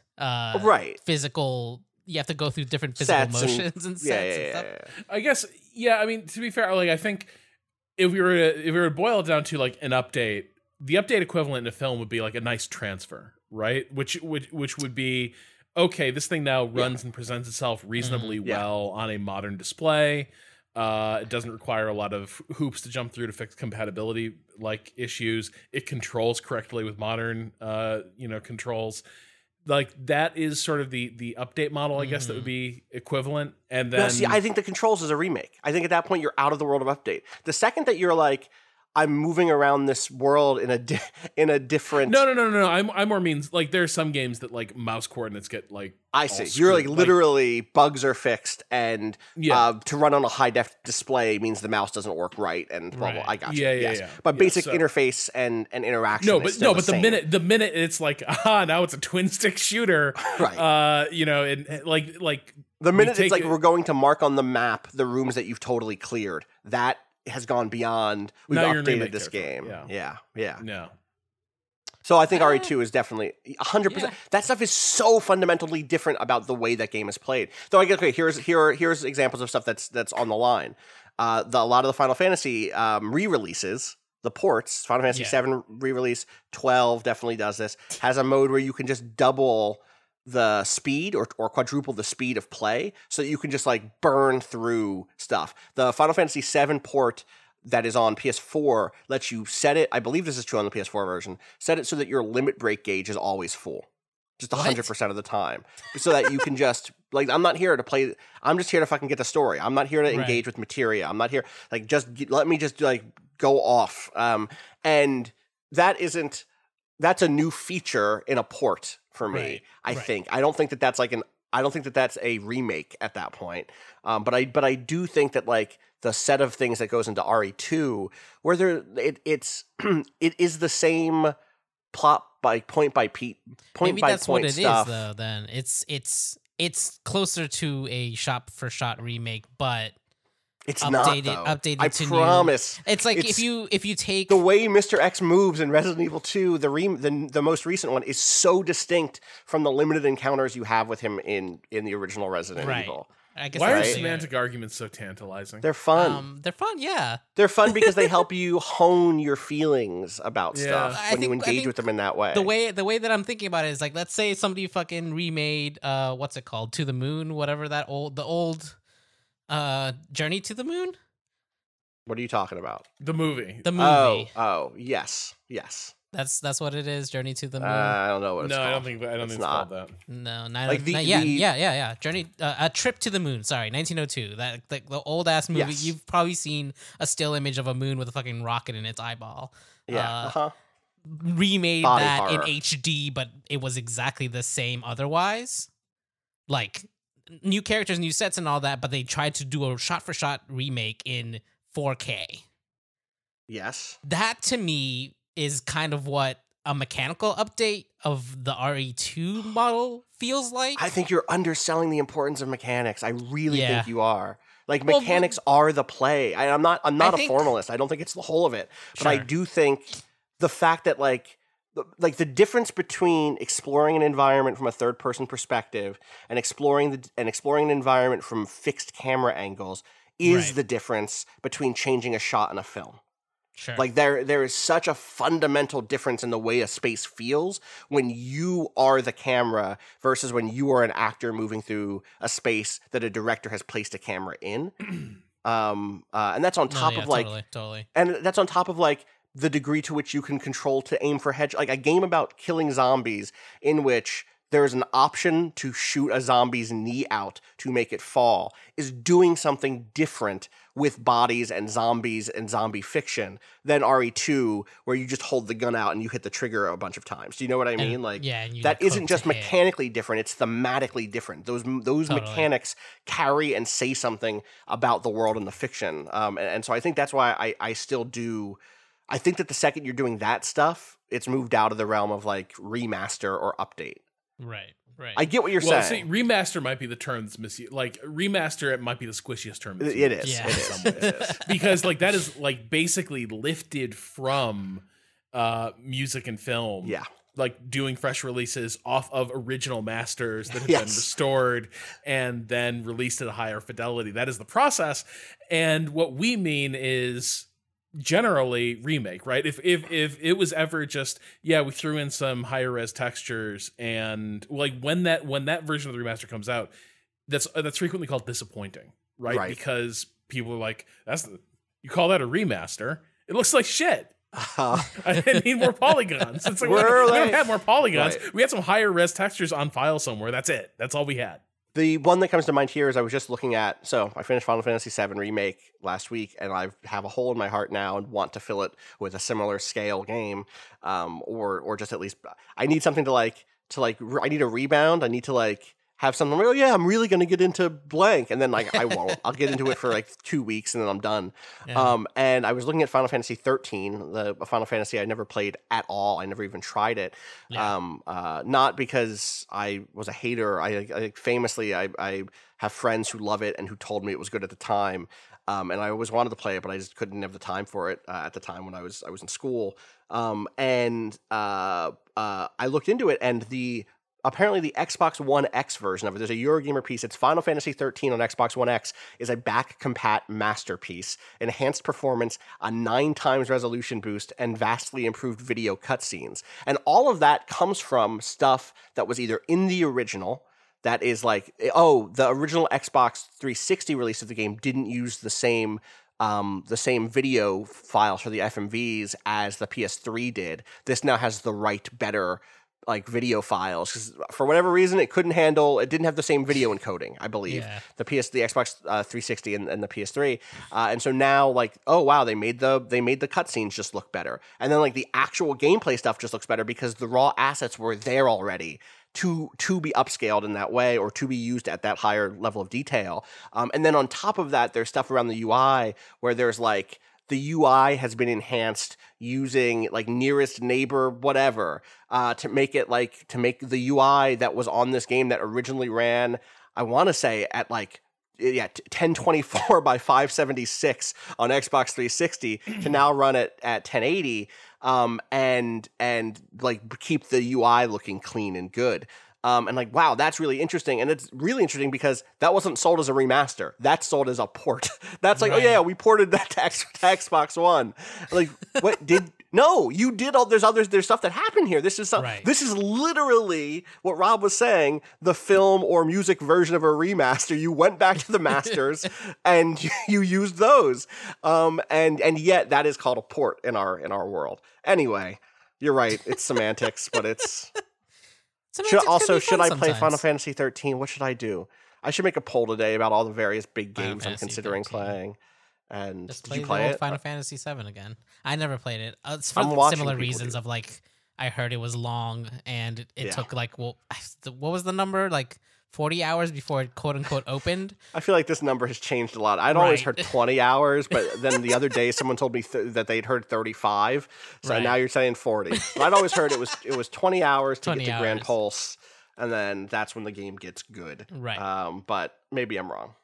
physical. You have to go through different physical motions and sets and stuff. I guess, I mean, to be fair, like I think if we were to boil it down to like an update, the update equivalent in a film would be like a nice transfer, right? Which would be okay. This thing now runs and presents itself reasonably well on a modern display. It doesn't require a lot of hoops to jump through to fix compatibility like issues. It controls correctly with modern, controls. Like that is sort of the update model, I guess, that would be equivalent. And then, I think the controls is a remake. I think at that point you're out of the world of update. The second that you're like, I'm moving around this world in a different. No. I more means like there are some games that like mouse coordinates get like. I see. You're like literally bugs are fixed, and to run on a high def display means the mouse doesn't work right, and blah blah. I got you. Yeah. But basic interface and interaction. No, but the minute it's like now it's a twin stick shooter, right? And like the minute it's like we're going to mark on the map the rooms that you've totally cleared. That has gone beyond. We've updated this game. Yeah. No. So I think RE2 is definitely 100%. Yeah. That stuff is so fundamentally different about the way that game is played. Though I guess here's examples of stuff that's on the line. A lot of the Final Fantasy re-releases, the ports, Final Fantasy 7 re-release, 12 definitely does this. Has a mode where you can just double the speed or quadruple the speed of play so that you can just like burn through stuff. The Final Fantasy VII port that is on PS4 lets you set it, I believe this is true on the PS4 version, set it so that your limit break gauge is always full. Just 100% of the time. So that you can just, like, I'm not here to play, I'm just here to fucking get the story. I'm not here to engage with materia. I'm not here, like, let me just, like, go off. And that's a new feature in a port for me, I think. I don't think that that's that's a remake at that point. But I do think that like the set of things that goes into RE2, where it is the same plot by point by point Maybe by that's point what it stuff. is, though. Then it's closer to a shot for shot remake, but it's updated I to promise. New. It's like if you take the way Mr. X moves in Resident Evil 2, the most recent one is so distinct from the limited encounters you have with him in the original Resident Evil. I guess why are semantic arguments so tantalizing? They're fun. They're fun, yeah. They're fun because they help you hone your feelings about stuff when you engage with them in that way. The way that I'm thinking about it is like, let's say somebody fucking remade what's it called? To the Moon, whatever the old Journey to the Moon? What are you talking about? The movie. Oh, yes. That's what it is. Journey to the Moon. I don't know what it's called. I don't think it's called that. No, yeah. Journey, A Trip to the Moon. Sorry, 1902. That the old ass movie. Yes. You've probably seen a still image of a moon with a fucking rocket in its eyeball. Yeah. Remade Body that horror. in HD, but it was exactly the same otherwise. Like new characters, new sets, and all that. But they tried to do a shot for shot remake in 4K. Yes. That to me is kind of what a mechanical update of the RE2 model feels like. I think you're underselling the importance of mechanics. I really think you are. Like mechanics are the play. I'm not a formalist. I don't think it's the whole of it. But I do think the fact that like the difference between exploring an environment from a third person perspective and exploring an environment from fixed camera angles is the difference between changing a shot in a film. Sure. Like there is such a fundamental difference in the way a space feels when you are the camera versus when you are an actor moving through a space that a director has placed a camera in. And that's on top of like totally. And that's on top of like the degree to which you can control to aim for like a game about killing zombies in which there is an option to shoot a zombie's knee out to make it fall is doing something different with bodies and zombies and zombie fiction than RE2, where you just hold the gun out and you hit the trigger a bunch of times. Do you know what I mean? That isn't just mechanically different, it's thematically different. Those totally. Mechanics carry and say something about the world and the fiction. And so I think that's why I still do. I think that the second you're doing that stuff, it's moved out of the realm of like remaster or update. Right. I get what you're saying. See, remaster might be the term that's misused. Like remaster, it might be the squishiest term. It is. Yeah. It is. Because like that is like basically lifted from music and film. Yeah. Like doing fresh releases off of original masters that have been restored and then released at a higher fidelity. That is the process. And what we mean is generally remake, right? If it was ever just we threw in some higher res textures, and like when that version of the remaster comes out, that's frequently called disappointing, right? Because people are like, you call that a remaster? It looks like shit. I need more polygons. It's like we don't have more polygons. Right. We had some higher res textures on file somewhere. That's it. That's all we had. The one that comes to mind here is I was just looking at, so I finished Final Fantasy VII Remake last week, and I have a hole in my heart now and want to fill it with a similar scale game, or just at least, I need something I need a rebound, I need to like have something like, I'm really going to get into blank, and then like I won't. I'll get into it for like 2 weeks, and then I'm done. Yeah. And I was looking at Final Fantasy 13, the Final Fantasy I never played at all. I never even tried it. Yeah. Not because I was a hater. I famously I have friends who love it and who told me it was good at the time. And I always wanted to play it, but I just couldn't have the time for it at the time when I was in school. And I looked into it, and apparently the Xbox One X version of it, there's a Eurogamer piece, it's Final Fantasy 13 on Xbox One X, is a back-compat masterpiece, enhanced performance, a 9 times resolution boost, and vastly improved video cutscenes. And all of that comes from stuff that was either in the original, that is like, the original Xbox 360 release of the game didn't use the same video files for the FMVs as the PS3 did. This now has the right, better like video files, because for whatever reason it didn't have the same video encoding, I believe. The Xbox 360 and the PS3, and so now like, oh wow, they made the cutscenes just look better, and then like the actual gameplay stuff just looks better because the raw assets were there already to be upscaled in that way, or to be used at that higher level of detail. And then on top of that, there's stuff around the UI where there's like, the UI has been enhanced using like nearest neighbor whatever to make the UI that was on this game that originally ran, I want to say at like 1024 by 576 on Xbox 360 to now run at 1080 and like keep the UI looking clean and good. And like, wow, that's really interesting. And it's really interesting because that wasn't sold as a remaster. That's sold as a port. That's like, we ported that to Xbox One. Like, you did all, there's stuff that happened here. This is This is literally what Rob was saying, the film or music version of a remaster. You went back to the masters and you used those. And yet that is called a port in our world. Anyway, you're right. It's semantics, but it's... Should I play Final Fantasy 13? What should I do? I should make a poll today about all the various big games I'm considering playing. And just did you play it? Final Fantasy 7 again. I never played it. It's for similar reasons of like, I heard it was long and it took like, what was the number? Like 40 hours before it quote unquote opened. I feel like this number has changed a lot. I'd always heard 20 hours, but then the other day someone told me that they'd heard 35. So now you're saying 40. But I'd always heard it was 20 hours to get to Grand Pulse, and then that's when the game gets good. Right. But maybe I'm wrong.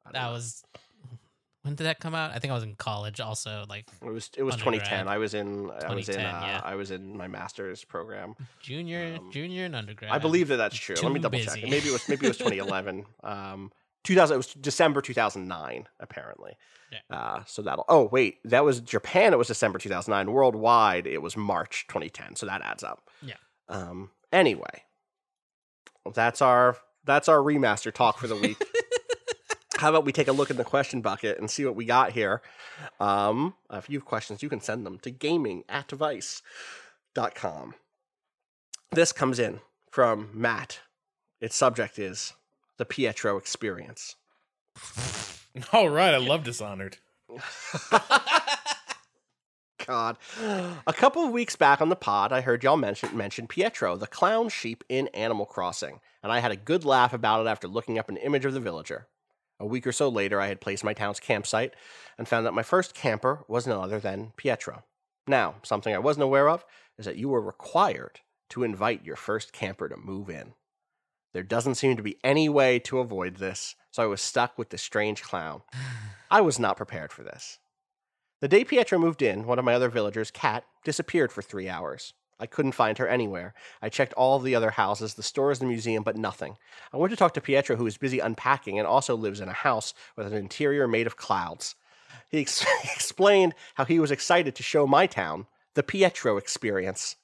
When did that come out? I think I was in college also. Like it was 2010. I was in my master's program. Junior and undergrad. I believe that's true. Let me double check. Maybe it was 2011. 2000. It was December 2009 apparently. Yeah. So that was Japan. It was December 2009. Worldwide, it was March 2010. So that adds up. Yeah. Anyway, that's our remaster talk for the week. How about we take a look in the question bucket and see what we got here? If you have questions, you can send them to gaming@vice.com. This comes in from Matt. Its subject is the Pietro experience. All right, I love Dishonored. God. A couple of weeks back on the pod, I heard y'all mention Pietro, the clown sheep in Animal Crossing, and I had a good laugh about it after looking up an image of the villager. A week or so later, I had placed my town's campsite and found that my first camper was none other than Pietro. Now, something I wasn't aware of is that you were required to invite your first camper to move in. There doesn't seem to be any way to avoid this, so I was stuck with the strange clown. I was not prepared for this. The day Pietro moved in, one of my other villagers, Kat, disappeared for 3 hours. I couldn't find her anywhere. I checked all of the other houses, the stores, the museum, but nothing. I went to talk to Pietro, who is busy unpacking and also lives in a house with an interior made of clouds. He explained how he was excited to show my town the Pietro experience.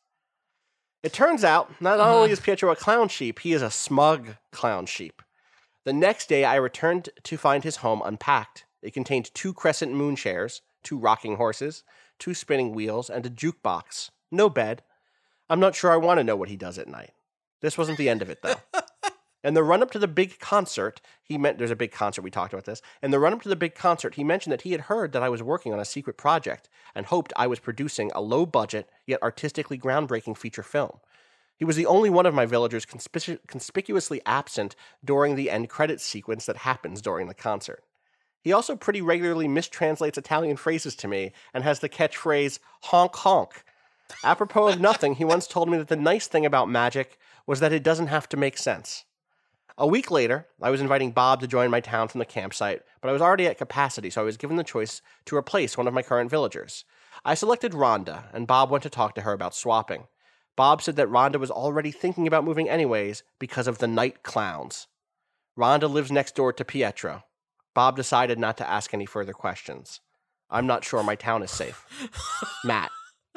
It turns out, not only is Pietro a clown sheep, he is a smug clown sheep. The next day, I returned to find his home unpacked. It contained 2 crescent moon chairs, 2 rocking horses, 2 spinning wheels, and a jukebox. No bed. I'm not sure I want to know what he does at night. This wasn't the end of it, though. In the run-up to the big concert, there's a big concert, we talked about this. In the run-up to the big concert, he mentioned that he had heard that I was working on a secret project and hoped I was producing a low-budget, yet artistically groundbreaking feature film. He was the only one of my villagers conspicuously absent during the end credits sequence that happens during the concert. He also pretty regularly mistranslates Italian phrases to me and has the catchphrase, honk honk. Apropos of nothing, he once told me that the nice thing about magic was that it doesn't have to make sense. A week later, I was inviting Bob to join my town from the campsite, but I was already at capacity, so I was given the choice to replace one of my current villagers. I selected Rhonda, and Bob went to talk to her about swapping. Bob said that Rhonda was already thinking about moving anyways because of the night clowns. Rhonda lives next door to Pietro. Bob decided not to ask any further questions. I'm not sure my town is safe. Matt.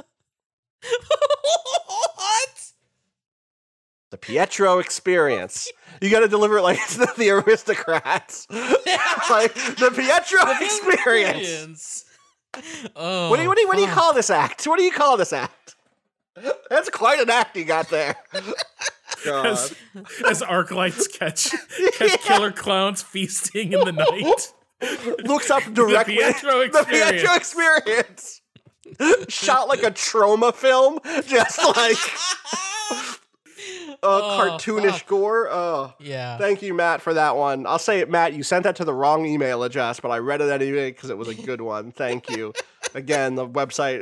What? The Pietro experience. You got to deliver it like it's the aristocrats. Like the Pietro experience. Oh, what do you call this act? What do you call this act? That's quite an act you got there. God. As arc lights catch killer clowns feasting in the night. Looks up directly. The Pietro experience. Shot like a trauma film. Just like cartoonish gore. Oh, yeah. Thank you, Matt, for that one. I'll say it, Matt, you sent that to the wrong email address, but I read it anyway because it was a good one. Thank you. Again, the website,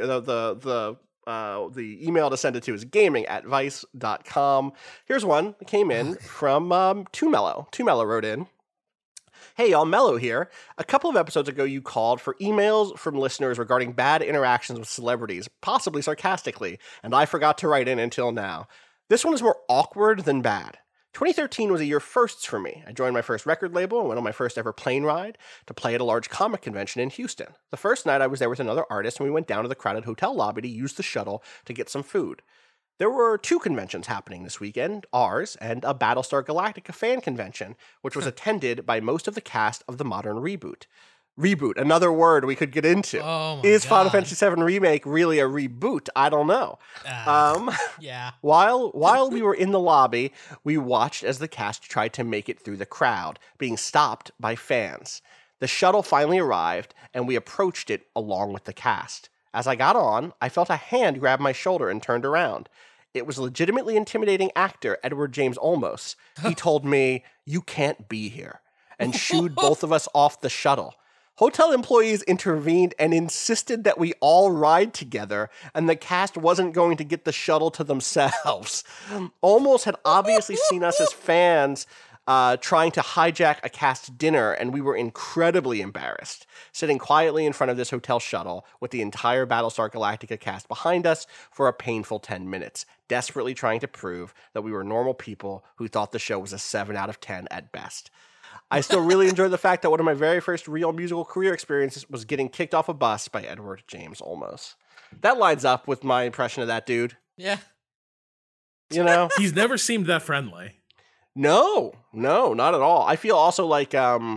the email to send it to is gaming@vice.com. Here's one that came in from Too Mellow. Too Mellow wrote in, "Hey, y'all, Mellow here. A couple of episodes ago, you called for emails from listeners regarding bad interactions with celebrities, possibly sarcastically, and I forgot to write in until now. This one is more awkward than bad. 2013 was a year of firsts for me. I joined my first record label and went on my first ever plane ride to play at a large comic convention in Houston. The first night I was there with another artist and we went down to the crowded hotel lobby to use the shuttle to get some food. There were 2 conventions happening this weekend, ours and a Battlestar Galactica fan convention, which was attended by most of the cast of the modern reboot. Reboot, another word we could get into. Oh my Is Final God. Fantasy VII Remake really a reboot? I don't know. Yeah. While we were in the lobby, we watched as the cast tried to make it through the crowd, being stopped by fans. The shuttle finally arrived, and we approached it along with the cast. As I got on, I felt a hand grab my shoulder and turned around. It was legitimately intimidating actor Edward James Olmos. He told me, "You can't be here," and shooed both of us off the shuttle. Hotel employees intervened and insisted that we all ride together, and the cast wasn't going to get the shuttle to themselves. Olmos had obviously seen us as fans trying to hijack a cast dinner, and we were incredibly embarrassed, sitting quietly in front of this hotel shuttle with the entire Battlestar Galactica cast behind us for a painful 10 minutes, desperately trying to prove that we were normal people who thought the show was a 7 out of 10 at best. I still really enjoy the fact that one of my very first real musical career experiences was getting kicked off a bus by Edward James Olmos. That lines up with my impression of that dude. Yeah. You know? He's never seemed that friendly. No, not at all. I feel also like, why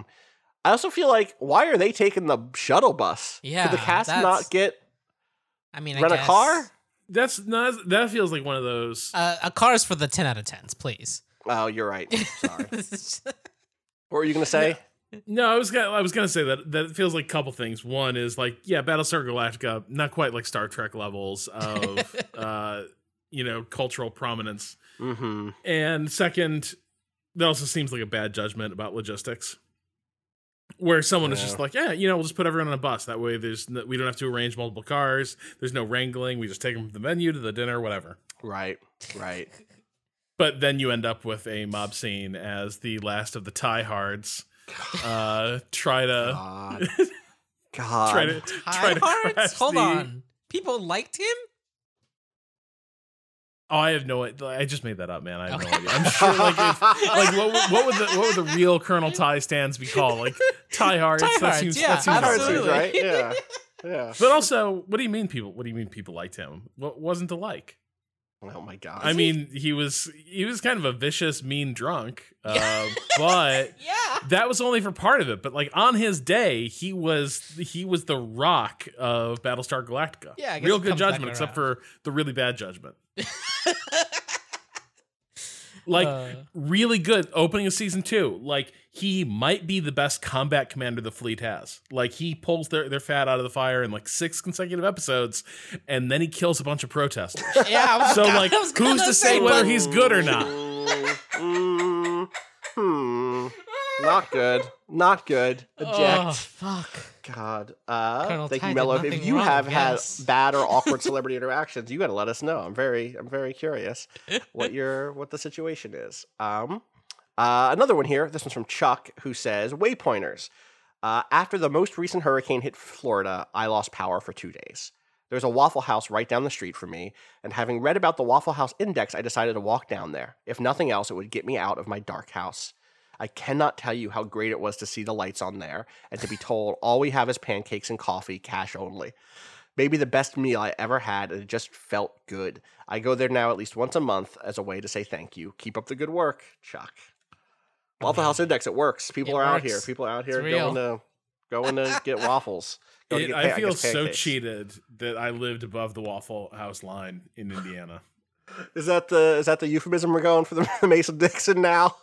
are they taking the shuttle bus? Yeah, Could the cast not rent I a car? that feels like one of those. A car is for the 10 out of 10s, please. Oh, you're right. Sorry. What were you gonna say? No, I was gonna say that it feels like a couple things. One is like, yeah, Battlestar Galactica, not quite like Star Trek levels of cultural prominence. Mm-hmm. And second, that also seems like a bad judgment about logistics. Where someone is just like, we'll just put everyone on a bus. That way we don't have to arrange multiple cars. There's no wrangling. We just take them from the venue to the dinner, whatever. Right. But then you end up with a mob scene as the last of the tiehards try to Tiehards? Hold on. People liked him? Oh, I have no idea. I just made that up, man. I have no idea. I'm sure, what would the real Colonel Tie stands be called? Like Tiehards. That seems absolutely right. Yeah. But also, what do you mean people liked him? What wasn't to like? Oh my god! I mean, he was kind of a vicious, mean drunk, but that was only for part of it. But like on his day, he was the Rock of Battlestar Galactica. Yeah, I guess real good judgment, except for the really bad judgment. Really good opening of season 2. Like he might be the best combat commander the fleet has. Like he pulls their fat out of the fire in like 6 consecutive episodes, and then he kills a bunch of protesters. Yeah. Who's to say whether he's good or not? Not good. Eject. Oh, fuck. God. Thank you, Mello. If you have had bad or awkward celebrity interactions, you got to let us know. I'm very curious what the situation is. Another one here. This one's from Chuck, who says, Waypointers. After the most recent hurricane hit Florida, I lost power for 2 days. There's a Waffle House right down the street from me, and having read about the Waffle House Index, I decided to walk down there. If nothing else, it would get me out of my dark house. I cannot tell you how great it was to see the lights on there and to be told all we have is pancakes and coffee, cash only. Maybe the best meal I ever had, and it just felt good. I go there now at least once a month as a way to say thank you. Keep up the good work, Chuck. Waffle House Index, it works. People are out here going to get waffles. I feel so cheated that I lived above the Waffle House line in Indiana. Is that the euphemism we're going for the Mason-Dixon now?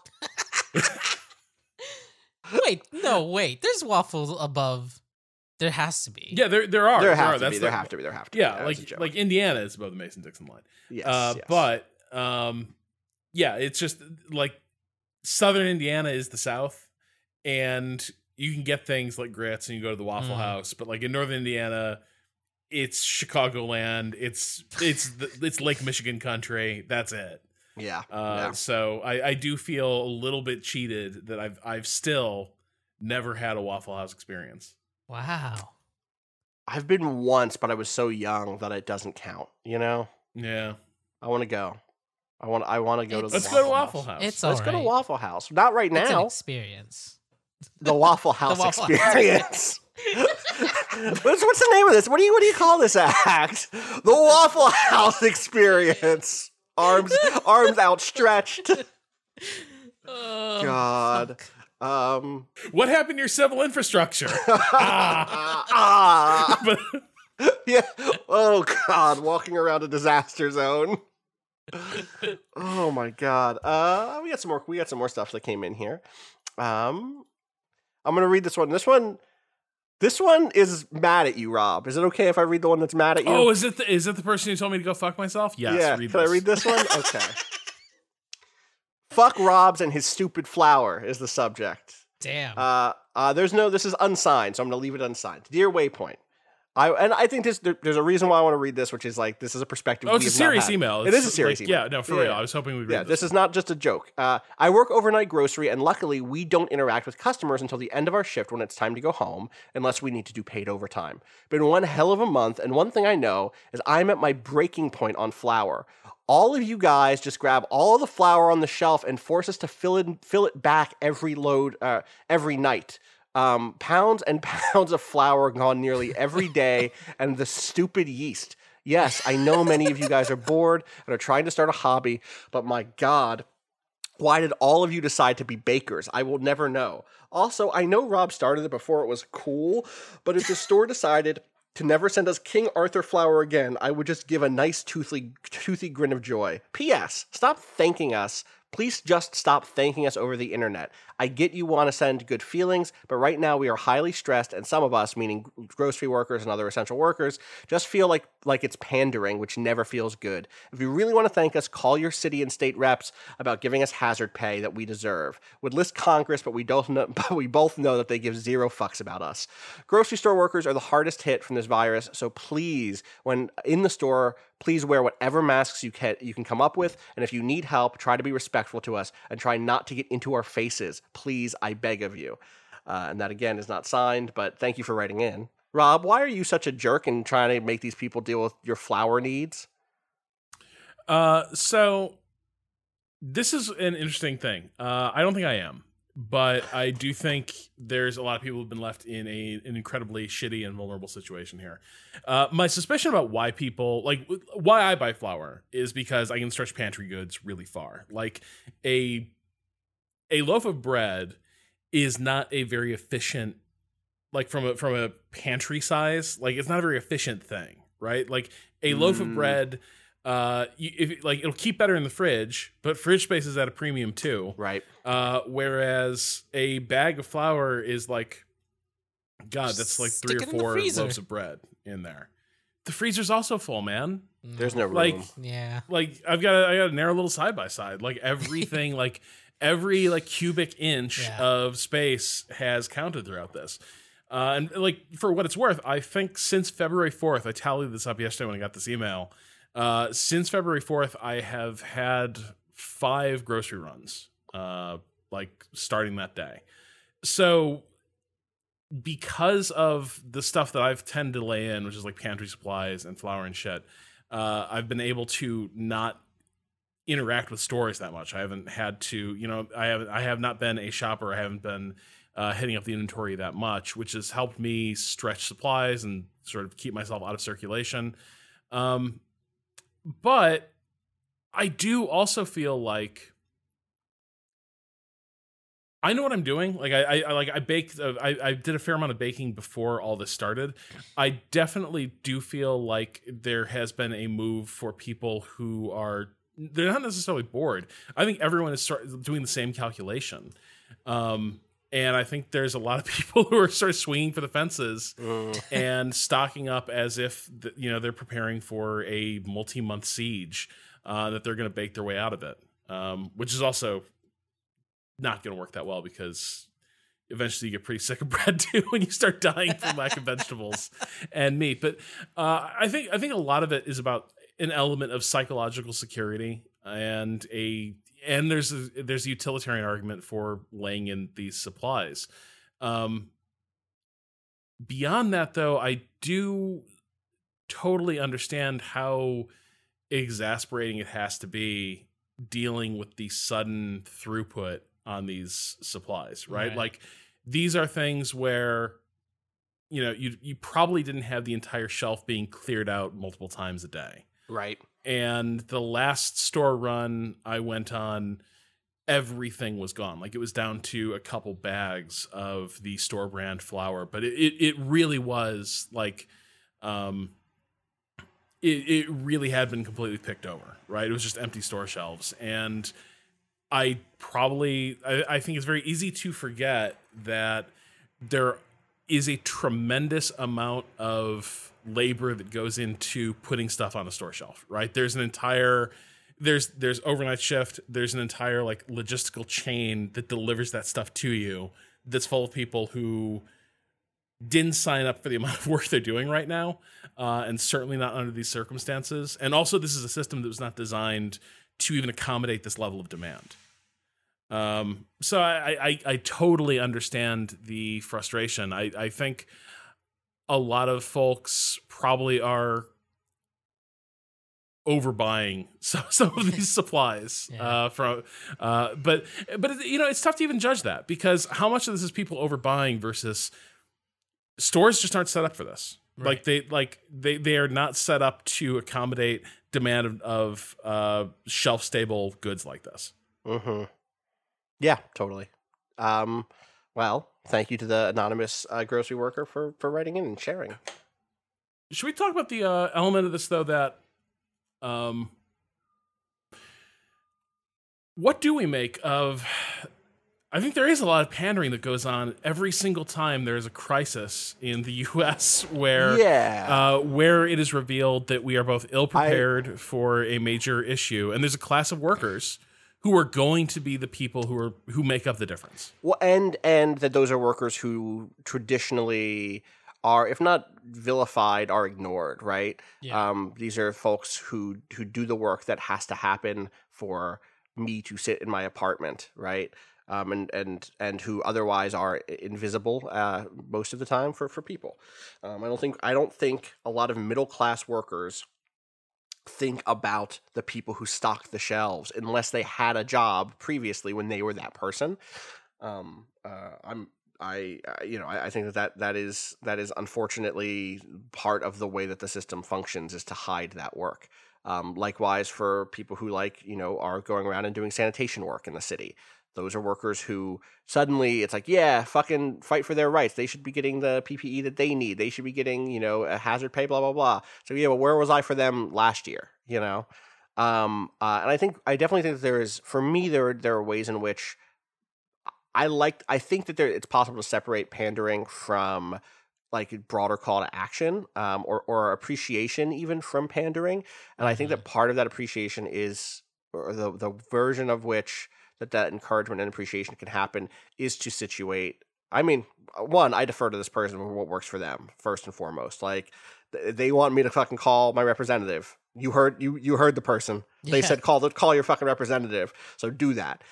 Wait. There's waffles above. There has to be. Yeah, there are. There have to be. Yeah, like Indiana is above the Mason-Dixon line. Yes. But it's just like Southern Indiana is the South, and you can get things like grits and you go to the Waffle House. But like in Northern Indiana, it's Chicagoland. It's Lake Michigan country. That's it. Yeah. So I do feel a little bit cheated that I've still never had a Waffle House experience. Wow. I've been once, but I was so young that it doesn't count. You know? Yeah. I want to go. I want to go to the Let's go to Waffle House. Let's go to Waffle House. Not right now. It's an experience. The Waffle House experience. What's the name of this? What do you call this act? The Waffle House experience. Arms outstretched. God. What happened to your civil infrastructure? Yeah. Oh God. Walking around a disaster zone. Oh my God. We got some more stuff that came in here. I'm gonna read this one. This one is mad at you, Rob. Is it okay if I read the one that's mad at you? Oh, is it the person who told me to go fuck myself? Yes. Yeah. Can I read this one? Okay. Fuck Robs and his stupid flower is the subject. Damn. This is unsigned, so I'm gonna leave it unsigned. Dear Waypoint. I think there's a reason why I want to read this, which is like this is a perspective. Oh, it's a serious email. It is a serious email. Yeah, no, for real. I was hoping we'd read this is not just a joke. I work overnight grocery, and luckily we don't interact with customers until the end of our shift when it's time to go home, unless we need to do paid overtime. Been one hell of a month, and one thing I know is I'm at my breaking point on flour. All of you guys just grab all of the flour on the shelf and force us to fill it back every load every night. Pounds and pounds of flour gone nearly every day, and the stupid yeast. Yes, I know many of you guys are bored and are trying to start a hobby, but my God, why did all of you decide to be bakers? I will never know. Also, I know Rob started it before it was cool, but if the store decided to never send us King Arthur flower again. I would just give a nice toothy grin of joy. P.S. Stop thanking us. Please just stop thanking us over the internet. I get you want to send good feelings, but right now we are highly stressed, and some of us, meaning grocery workers and other essential workers, just feel like it's pandering, which never feels good. If you really want to thank us, call your city and state reps about giving us hazard pay that we deserve. Would list Congress, but we both know that they give zero fucks about us. Grocery store workers are the hardest hit from this virus, so please, when in the store, please wear whatever masks you can come up with, and if you need help, try to be respectful to us and try not to get into our faces. Please, I beg of you. And that, again, is not signed, but thank you for writing in. Rob, why are you such a jerk and trying to make these people deal with your flower needs? So this is an interesting thing. I don't think I am. But I do think there's a lot of people who've been left in an incredibly shitty and vulnerable situation here. My suspicion about why I buy flour is because I can stretch pantry goods really far. Like a loaf of bread is not a very efficient, like from a pantry size, like it's not a very efficient thing, right? Like a loaf of bread, it'll keep better in the fridge, but fridge space is at a premium too, right? Whereas a bag of flour is like, God, that's like 3 or 4 loaves of bread in there. The freezer's also full, man. There's no room. Like, yeah, like I got a narrow little side by side. Like everything, like every like cubic inch of space has counted throughout this. And like for what it's worth, I think since February 4th, I tallied this up yesterday when I got this email. Since February 4th, I have had 5 grocery runs, like starting that day. So because of the stuff that I've tended to lay in, which is like pantry supplies and flour and shit, I've been able to not interact with stores that much. I haven't had to, I have not been a shopper. I haven't been hitting up the inventory that much, which has helped me stretch supplies and sort of keep myself out of circulation. But I do also feel like I know what I'm doing. Like I baked. I did a fair amount of baking before all this started. I definitely do feel like there has been a move for people who they're not necessarily bored. I think everyone is doing the same calculation. And I think there's a lot of people who are sort of swinging for the fences and stocking up as if they're preparing for a multi-month siege that they're going to bake their way out of it, which is also not going to work that well because eventually you get pretty sick of bread too when you start dying from lack of vegetables and meat. But I think a lot of it is about an element of psychological security and there's a utilitarian argument for laying in these supplies. Beyond that, though, I do totally understand how exasperating it has to be dealing with the sudden throughput on these supplies, right? Like these are things where you probably didn't have the entire shelf being cleared out multiple times a day. Right. And the last store run I went on, everything was gone. Like it was down to a couple bags of the store brand flour, but it really was like, it really had been completely picked over, right? It was just empty store shelves. And I think it's very easy to forget that there is a tremendous amount of labor that goes into putting stuff on a store shelf, right? There's an entire, there's overnight shift. There's an entire like logistical chain that delivers that stuff to you that's full of people who didn't sign up for the amount of work they're doing right now. And certainly not under these circumstances. And also this is a system that was not designed to even accommodate this level of demand. So I totally understand the frustration. I think a lot of folks probably are overbuying some of these supplies but it's tough to even judge that because how much of this is people overbuying versus stores just aren't set up for this. Right. They are not set up to accommodate demand of shelf stable goods like this. Mm-hmm. Yeah, totally. Well, thank you to the anonymous grocery worker for writing in and sharing. Should we talk about the element of this though that what do we make of? I think there is a lot of pandering that goes on every single time there is a crisis in the U.S. where it is revealed that we are both ill-prepared for a major issue, and there's a class of workers who are going to be the people who make up the difference. Well, and that those are workers who traditionally are, if not vilified, are ignored, right? Yeah. These are folks who do the work that has to happen for me to sit in my apartment, right? And who otherwise are invisible most of the time for people. I don't think a lot of middle class workers think about the people who stock the shelves unless they had a job previously when they were that person. I think that is unfortunately part of the way that the system functions, is to hide that work. Likewise for people who are going around and doing sanitation work in the city. Those are workers who suddenly it's like, yeah, fucking fight for their rights. They should be getting the PPE that they need. They should be getting, a hazard pay, blah, blah, blah. So yeah, well, where was I for them last year? And I definitely think that there is, for me, there are ways in which I think that it's possible to separate pandering from like a broader call to action, or appreciation even from pandering. And I think that part of that appreciation is, or the version of which that encouragement and appreciation can happen, is to situate. I mean, one, I defer to this person for what works for them first and foremost. Like they want me to fucking call my representative. You heard the person. They said call your fucking representative. So do that.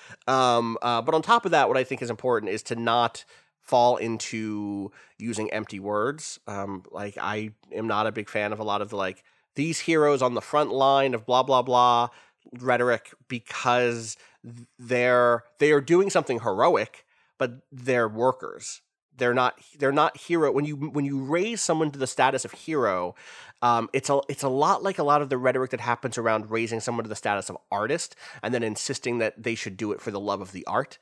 But on top of that, what I think is important is to not fall into using empty words. Like I am not a big fan of a lot of the these heroes on the front line of blah blah blah rhetoric, because they are doing something heroic, but they're workers. They're not hero. When you raise someone to the status of hero, it's a lot like a lot of the rhetoric that happens around raising someone to the status of artist and then insisting that they should do it for the love of the art.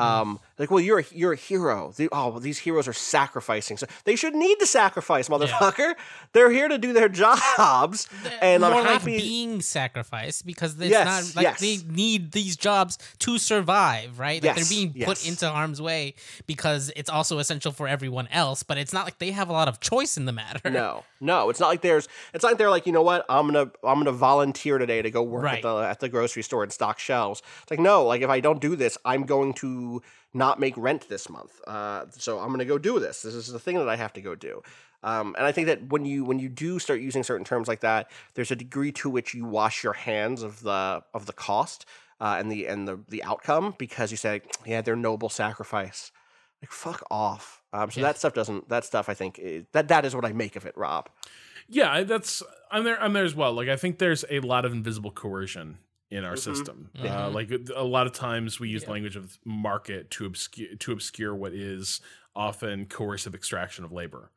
Well, you're a hero. These heroes are sacrificing, so they should need to sacrifice, motherfucker. Yeah. They're here to do their jobs, and more I'm happy like being sacrificed, because it's not they need these jobs to survive, right? Like they're being put into harm's way because it's also essential for everyone else. But it's not like they have a lot of choice in the matter. No, it's not like they're like, you know what, I'm gonna volunteer today to go work at the grocery store and stock shelves. It's like, no, like if I don't do this, I'm going to not make rent this month. So I'm going to go do this. This is the thing that I have to go do. And I think that when you do start using certain terms like that, there's a degree to which you wash your hands of the cost and the outcome, because you say, yeah, they're noble sacrifice. Like, fuck off. That stuff I think that is what I make of it, Rob. Yeah, I'm there as well. Like I think there's a lot of invisible coercion in our system. Like a lot of times we use the language of market to obscure what is often coercive extraction of labor.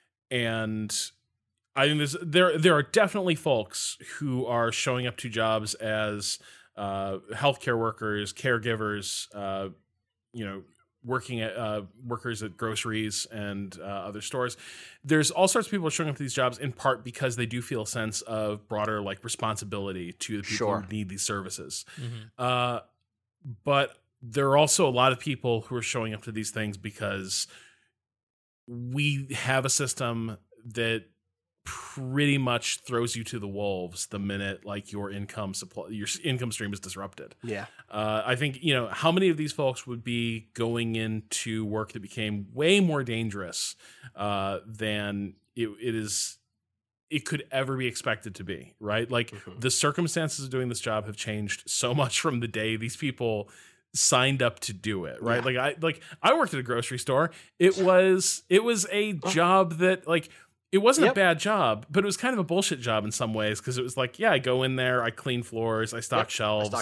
And I think there are definitely folks who are showing up to jobs as healthcare workers, caregivers, working at workers at groceries and other stores. There's all sorts of people showing up to these jobs in part because they do feel a sense of broader responsibility to the people who need these services. But there are also a lot of people who are showing up to these things because we have a system that pretty much throws you to the wolves the minute your income stream is disrupted. Yeah. I think, how many of these folks would be going into work that became way more dangerous than it could ever be expected to be, right? The circumstances of doing this job have changed so much from the day these people signed up to do it, right? Yeah. I worked at a grocery store. It was a job that it wasn't a bad job, but it was kind of a bullshit job in some ways, because it was I go in there, I clean floors, I stock shelves.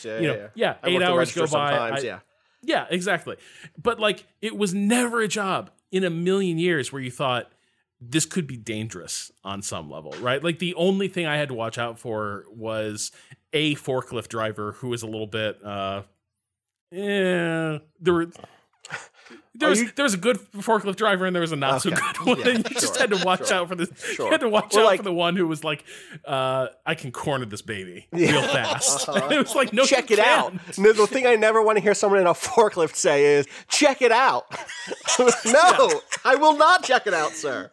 8 hours go by. Yeah, exactly. But it was never a job in a million years where you thought this could be dangerous on some level, right? The only thing I had to watch out for was a forklift driver who was a little bit, There was a good forklift driver and there was a not so good one. Yeah, and you just had to watch out for the you had to watch out for the one who was like, I can corner this baby real fast. It was like, no, check it out. No, the thing I never want to hear someone in a forklift say is, check it out. No, I will not check it out, sir.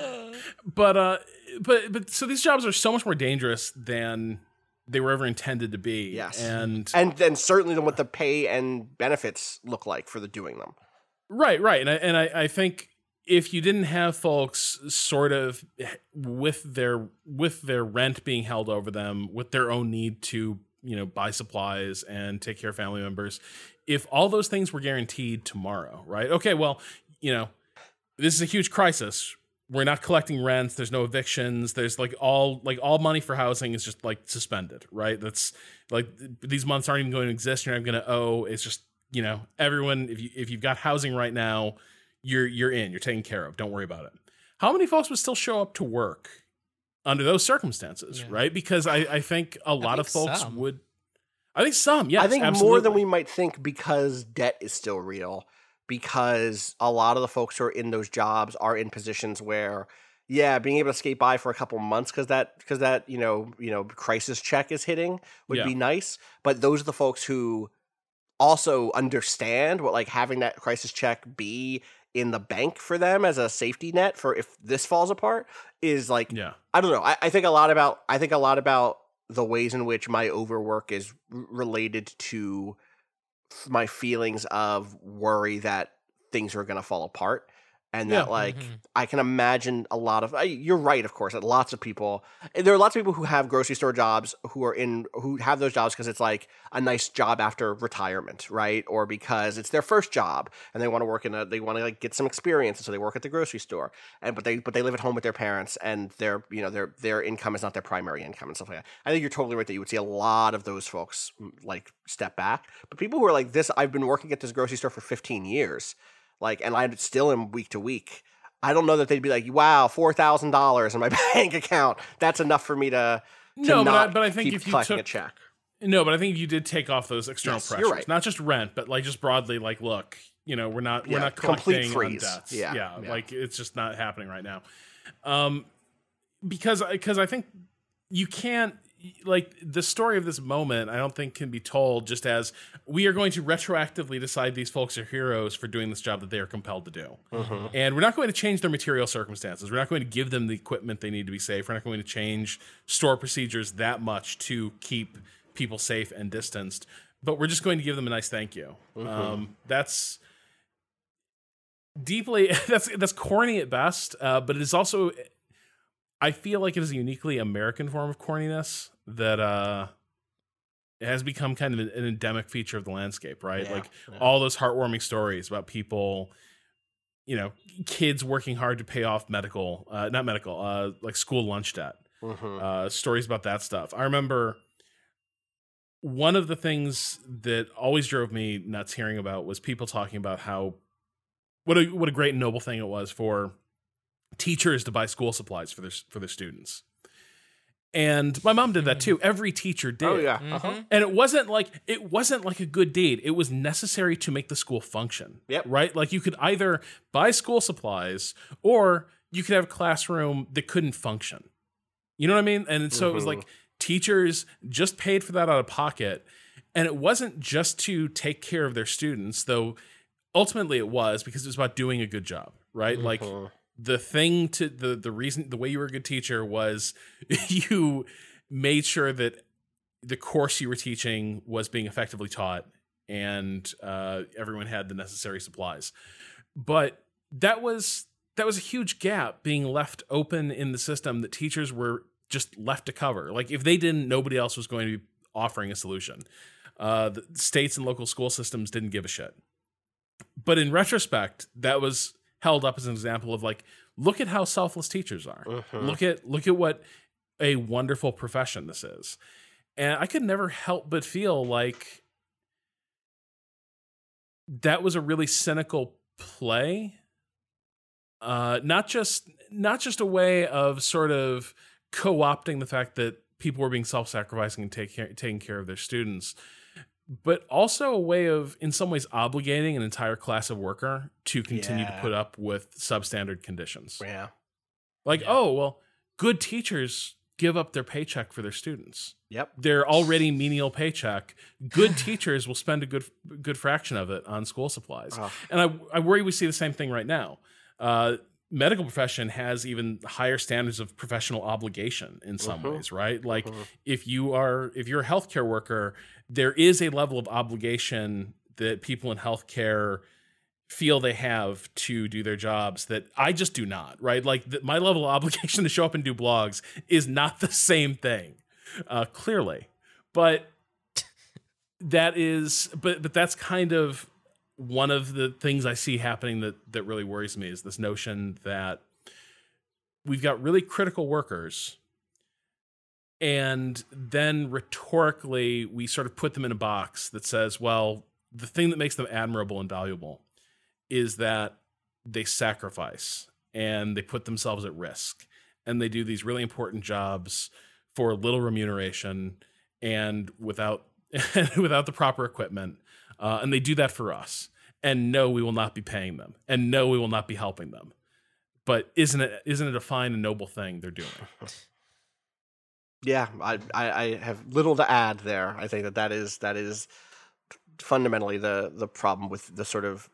But so these jobs are so much more dangerous than they were ever intended to be. Yes. And then certainly than what the pay and benefits look like for the doing them. Right. And I think if you didn't have folks sort of with their rent being held over them, with their own need to, buy supplies and take care of family members, if all those things were guaranteed tomorrow, right? Okay, well, this is a huge crisis. We're not collecting rents. There's no evictions. There's all money for housing is just suspended, right? That's these months aren't even going to exist. You're not going to owe. It's just, everyone, if you've got housing right now, you're taken care of. Don't worry about it. How many folks would still show up to work under those circumstances, right? Because I think a lot of folks would. I think some, yes. I think absolutely. More than we might think because debt is still real. Because a lot of the folks who are in those jobs are in positions where, being able to skate by for a couple months because that crisis check is hitting would be nice. But those are the folks who also understand what having that crisis check be in the bank for them as a safety net for if this falls apart is I don't know. I think a lot about the ways in which my overwork is related to my feelings of worry that things are going to fall apart. And that I can imagine a lot of, you're right, of course, that there are lots of people who have grocery store jobs who have those jobs because it's a nice job after retirement, right? Or because it's their first job and they want to work they want to get some experience. And so they work at the grocery store but they live at home with their parents and their income is not their primary income and stuff like that. I think you're totally right that you would see a lot of those folks step back. But people who are like this, I've been working at this grocery store for 15 years. And I still am week to week. I don't know that they'd be like, wow, $4,000 in my bank account. That's enough for me to not but I think keep collecting a check. No, but I think if you did take off those external pressures, you're right. Not just rent, but just broadly, look, we're not collecting complete freeze. On debts. Yeah. It's just not happening right now. Because I think you can't. The story of this moment, I don't think can be told just as we are going to retroactively decide these folks are heroes for doing this job that they are compelled to do. Mm-hmm. And we're not going to change their material circumstances. We're not going to give them the equipment they need to be safe. We're not going to change store procedures that much to keep people safe and distanced. But we're just going to give them a nice thank you. Mm-hmm. That's deeply, that's corny at best, but it is also... I feel like it is a uniquely American form of corniness that it has become kind of an endemic feature of the landscape, right? All those heartwarming stories about people, kids working hard to pay off school lunch debt. Mm-hmm. Stories about that stuff. I remember one of the things that always drove me nuts hearing about was people talking about how what a great and noble thing it was for teachers to buy school supplies for their students. And my mom did that too. Every teacher did. Oh yeah. Mm-hmm. And it wasn't like a good deed. It was necessary to make the school function. Yep. Right? You could either buy school supplies or you could have a classroom that couldn't function. You know what I mean? And so it was teachers just paid for that out of pocket. And it wasn't just to take care of their students, though ultimately it was because it was about doing a good job, right? Mm-hmm. The thing to the reason the way you were a good teacher was you made sure that the course you were teaching was being effectively taught and everyone had the necessary supplies. But that was a huge gap being left open in the system that teachers were just left to cover. If they didn't, nobody else was going to be offering a solution. The states and local school systems didn't give a shit. But in retrospect, that was held up as an example of look at how selfless teachers are. Mm-hmm. Look at what a wonderful profession this is. And I could never help but feel like that was a really cynical play. Not just a way of sort of co-opting the fact that people were being self-sacrificing and taking care of their students, but also a way of, in some ways, obligating an entire class of worker to continue to put up with substandard conditions. Yeah. Oh, well, good teachers give up their paycheck for their students. Yep. Their already menial paycheck. Good teachers will spend a good fraction of it on school supplies. Oh. And I worry we see the same thing right now. Medical profession has even higher standards of professional obligation in some ways, right? If you're a healthcare worker, there is a level of obligation that people in healthcare feel they have to do their jobs that I just do not, right? My level of obligation to show up and do blogs is not the same thing, clearly. But that's kind of one of the things I see happening that really worries me, is this notion that we've got really critical workers, and then rhetorically we sort of put them in a box that says, well, the thing that makes them admirable and valuable is that they sacrifice and they put themselves at risk, and they do these really important jobs for little remuneration and without the proper equipment. And they do that for us. And no, we will not be paying them. And no, we will not be helping them. But isn't it a fine and noble thing they're doing? Yeah, I have little to add there. I think that is fundamentally the problem with the sort of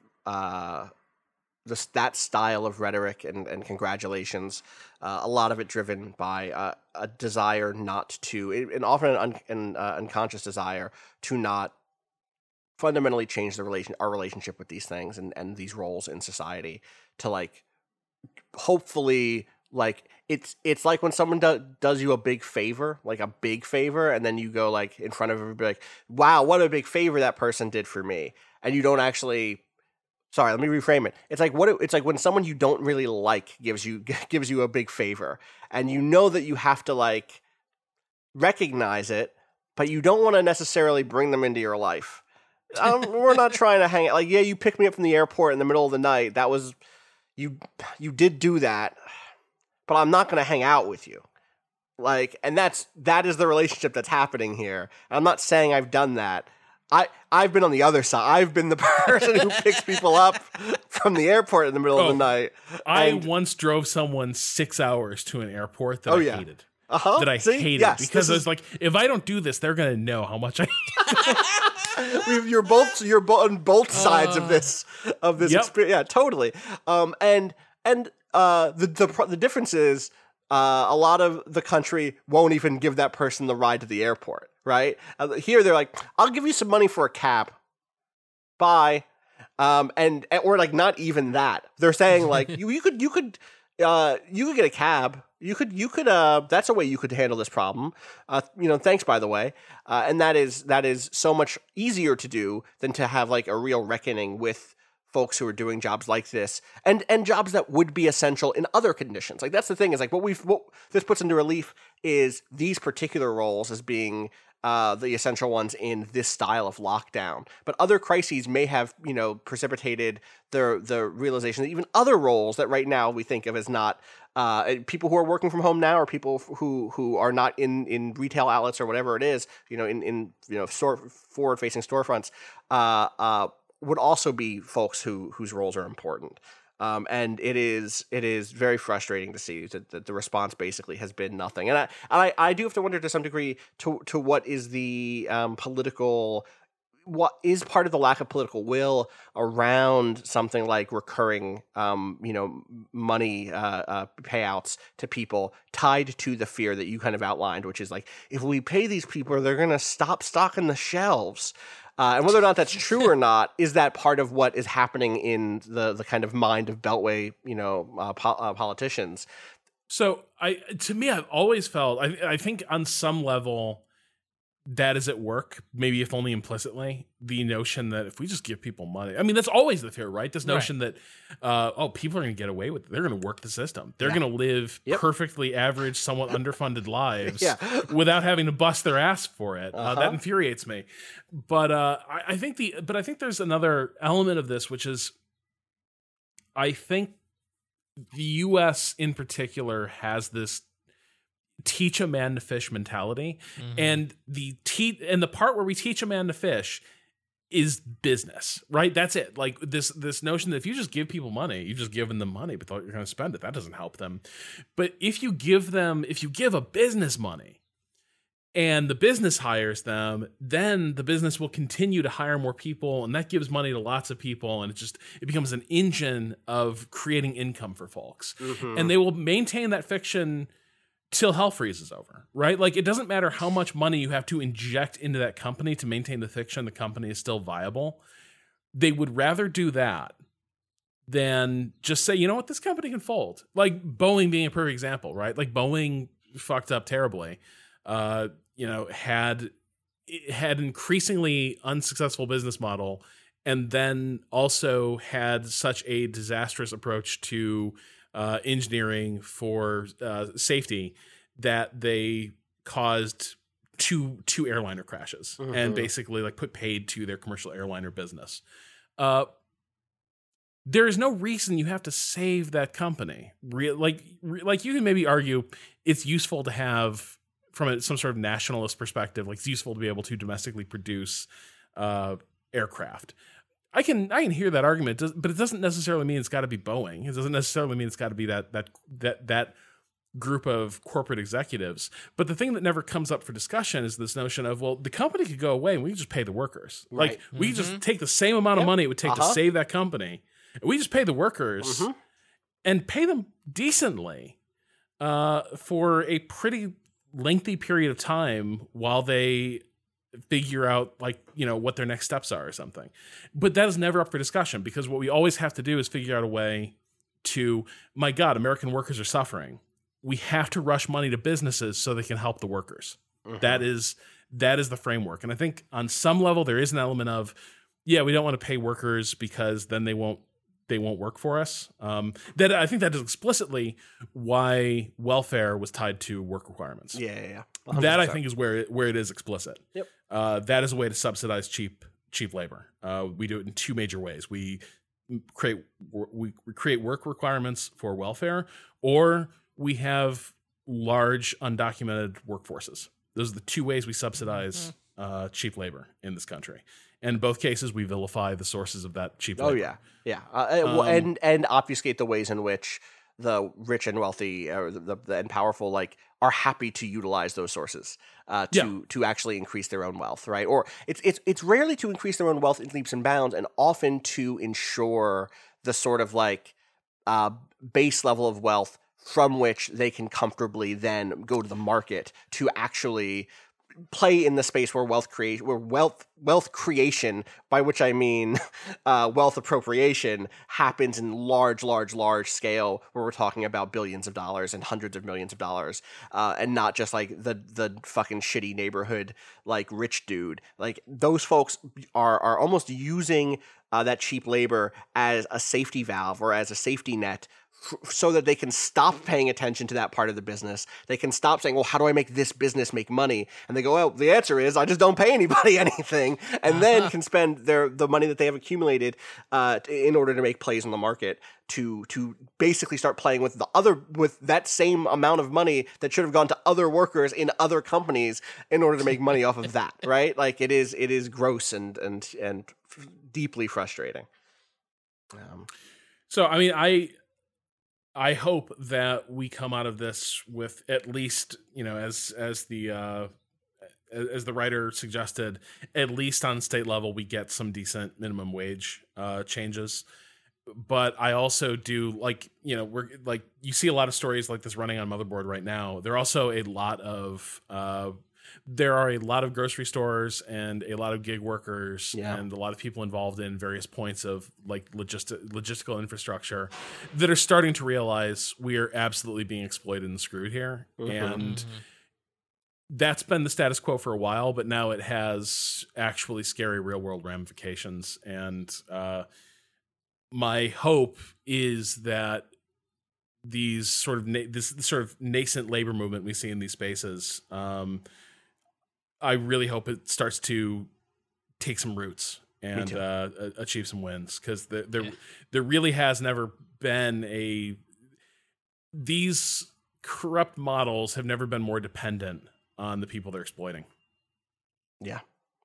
that style of rhetoric and congratulations. A lot of it driven by a desire not to, and often an unconscious desire to not fundamentally change our relationship with these things and these roles in society, to hopefully it's like when someone does you a big favor, and then you go in front of everybody wow, what a big favor that person did for me, and you don't actually. Sorry, let me reframe it. It's like when someone you don't really like gives you a big favor, and you know that you have to recognize it, but you don't want to necessarily bring them into your life. We're not trying to hang out. You picked me up from the airport in the middle of the night. That was you did do that, but I'm not going to hang out with you. And that is the relationship that's happening here. And I'm not saying I've done that. I've been on the other side. I've been the person who picks people up from the airport in the middle of the night. I once drove someone 6 hours to an airport that I hated. That I hated because I was if I don't do this, they're going to know how much I hate. You're both on both sides of this experience. Yeah, totally. And the difference is a lot of the country won't even give that person the ride to the airport. Right? Here they're I'll give you some money for a cab. Bye. And or not even that. They're saying you could get a cab. You could that's a way you could handle this problem. Thanks by the way. And that is so much easier to do than to have a real reckoning with folks who are doing jobs like this and jobs that would be essential in other conditions. That's the thing is what this puts into relief is these particular roles as being the essential ones in this style of lockdown. But other crises may have, precipitated the realization that even other roles that right now we think of as not people who are working from home now, or people who are not in retail outlets or whatever it is, in forward facing storefronts, would also be folks whose roles are important. And it is very frustrating to see that the response basically has been nothing. And I do have to wonder to some degree to what is the what is part of the lack of political will around something like recurring money payouts to people tied to the fear that you kind of outlined, which is if we pay these people, they're going to stop stocking the shelves. And whether or not that's true or not, is that part of what is happening in the kind of mind of Beltway, politicians? So to me, I've always felt, I think on some level that is at work, maybe if only implicitly, the notion that if we just give people money, that's always the fear, right? This notion that, people are going to get away with it. They're going to work the system. They're going to live perfectly average, somewhat underfunded lives without having to bust their ass for it. That infuriates me. But I think there's another element of this, which is, I think the U.S. in particular has this teach a man to fish mentality. And the part where we teach a man to fish is business, right? That's it. Like this notion that if you just give people money, you've just given them money, but you're going to spend it. That doesn't help them. But if you give a business money and the business hires them, then the business will continue to hire more people, and that gives money to lots of people, and it becomes an engine of creating income for folks. And they will maintain that fiction till hell freezes over, right? Like, it doesn't matter how much money you have to inject into that company to maintain the fiction, the company is still viable. They would rather do that than just say, you know what, this company can fold. Like Boeing being a perfect example, right? Like Boeing fucked up terribly. Had increasingly unsuccessful business model, and then also had such a disastrous approach to engineering for safety that they caused two airliner crashes and basically like put paid to their commercial airliner business. There is no reason you have to save that company. Like you can maybe argue it's useful to have, from some sort of nationalist perspective, like it's useful to be able to domestically produce aircraft. I can hear that argument, but it doesn't necessarily mean it's got to be Boeing. It doesn't necessarily mean it's got to be that group of corporate executives. But the thing that never comes up for discussion is this notion of, well, the company could go away and we can just pay the workers. Right. Like we can just take the same amount of money it would take to save that company, and we just pay the workers and pay them decently for a pretty lengthy period of time while they figure out, like, you know, what their next steps are or something. But that is never up for discussion, because what we always have to do is figure out a way to, my God, American workers are suffering. We have to rush money to businesses so they can help the workers. That is the framework. And I think on some level there is an element of, yeah, we don't want to pay workers because then they won't work for us. That I think that is explicitly why welfare was tied to work requirements. Yeah. 100%. That I think is where it is explicit. Yep. That is a way to subsidize cheap labor. We do it in two major ways. We create work requirements for welfare, or we have large undocumented workforces. Those are the two ways we subsidize cheap labor in this country. And in both cases, we vilify the sources of that cheap labor. Oh, yeah. And obfuscate the ways in which the rich and wealthy or the and powerful are happy to utilize those sources to actually increase their own wealth, right? Or it's rarely to increase their own wealth in leaps and bounds, and often to ensure the sort of base level of wealth from which they can comfortably then go to the market to actually play in the space where wealth creation, by which I mean wealth appropriation, happens in large scale, where we're talking about billions of dollars and hundreds of millions of dollars, and not just the fucking shitty neighborhood rich dude. Those folks are almost using that cheap labor as a safety valve or as a safety net, so that they can stop paying attention to that part of the business. They can stop saying, well, how do I make this business make money? And they go, well, the answer is I just don't pay anybody anything, and then can spend the money that they have accumulated in order to make plays on the market to basically start playing with that same amount of money that should have gone to other workers in other companies in order to make money off of that, right? It is gross and deeply frustrating. So, I mean, I hope that we come out of this with at least, as the writer suggested, at least on state level, we get some decent minimum wage changes. But I also do you see a lot of stories like this running on Motherboard right now. There are also a lot of grocery stores and a lot of gig workers and a lot of people involved in various points of logistical infrastructure that are starting to realize we are absolutely being exploited and screwed here. And that's been the status quo for a while, but now it has actually scary real world ramifications. And my hope is that this sort of nascent labor movement we see in these spaces, I really hope it starts to take some roots and achieve some wins, because there really has never been these corrupt models have never been more dependent on the people they're exploiting. Yeah.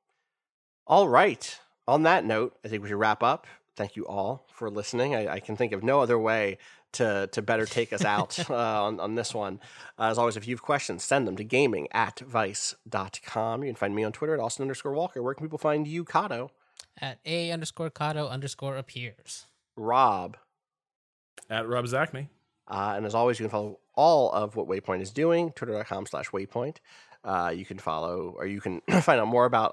All right. On that note, I think we should wrap up. Thank you all for listening. I can think of no other way to better take us out on this one. As always, if you have questions, send them to gaming@vice.com. You can find me on Twitter at Austin_Walker. Where can people find you, Kato? At A_Kato_appears. Rob. At Rob Zachney. And as always, you can follow all of what Waypoint is doing, twitter.com/Waypoint. You can follow, or you can find out more about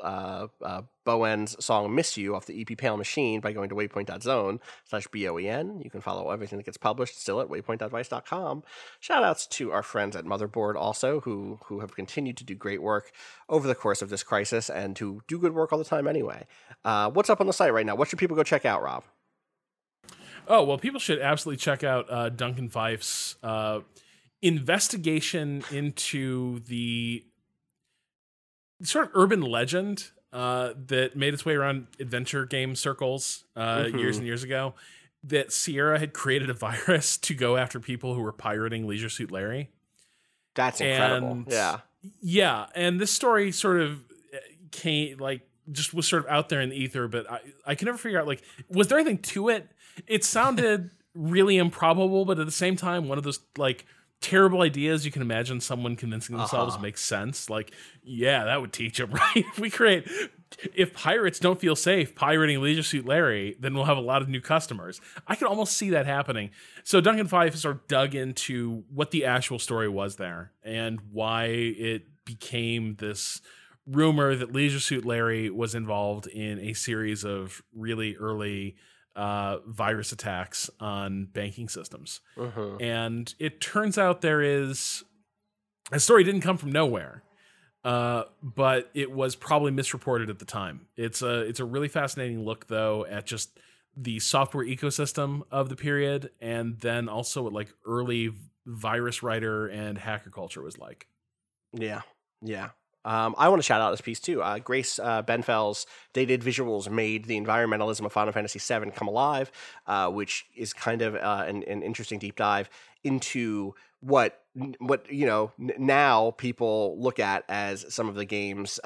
Bowen's song Miss You off the EP Pale Machine by going to waypoint.zone/BOEN. You can follow everything that gets published still at waypoint.vice.com. Shout outs to our friends at Motherboard also, who have continued to do great work over the course of this crisis and who do good work all the time anyway. What's up on the site right now? What should people go check out, Rob? Oh, well, people should absolutely check out Duncan Fife's investigation into the sort of urban legend that made its way around adventure game circles years and years ago, that Sierra had created a virus to go after people who were pirating Leisure Suit Larry. That's incredible. Yeah. And this story sort of just was sort of out there in the ether, but I can never figure out, was there anything to it? It sounded really improbable, but at the same time, one of those terrible ideas you can imagine someone convincing themselves makes sense. Yeah, that would teach them, right? If pirates don't feel safe pirating Leisure Suit Larry, then we'll have a lot of new customers. I can almost see that happening. So Duncan Fife sort of dug into what the actual story was there and why it became this rumor that Leisure Suit Larry was involved in a series of really early virus attacks on banking systems. And it turns out a story didn't come from nowhere, but it was probably misreported at the time. It's a really fascinating look, though, at just the software ecosystem of the period, and then also what early virus writer and hacker culture was like. Yeah. I want to shout out this piece too. Grace Benfell's Dated Visuals made the environmentalism of Final Fantasy VII come alive, which is kind of an interesting deep dive into what now people look at as some of the games.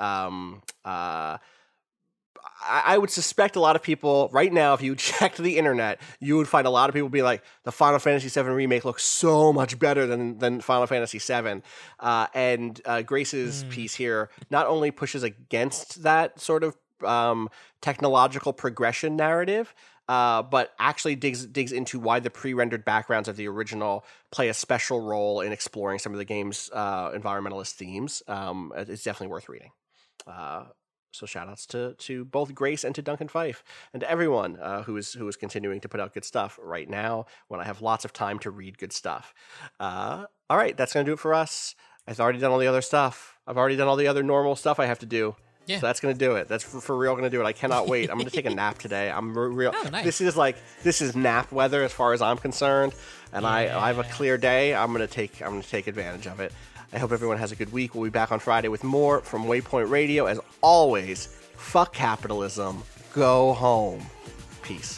I would suspect a lot of people right now, if you checked the internet, you would find a lot of people be like, the Final Fantasy VII remake looks so much better than Final Fantasy VII. And Grace's piece here not only pushes against that sort of technological progression narrative, but actually digs into why the pre-rendered backgrounds of the original play a special role in exploring some of the game's environmentalist themes. It's definitely worth reading. So shout outs to both Grace and to Duncan Fife and to everyone who is continuing to put out good stuff right now when I have lots of time to read good stuff. All right, that's going to do it for us. I've already done all the other stuff. I've already done all the other normal stuff I have to do. Yeah. So that's going to do it. That's for real going to do it. I cannot wait. I'm going to take a nap today. I'm real. Oh, nice. This is nap weather as far as I'm concerned. And I have a clear day. I'm going to take advantage of it. I hope everyone has a good week. We'll be back on Friday with more from Waypoint Radio. As always, fuck capitalism. Go home. Peace.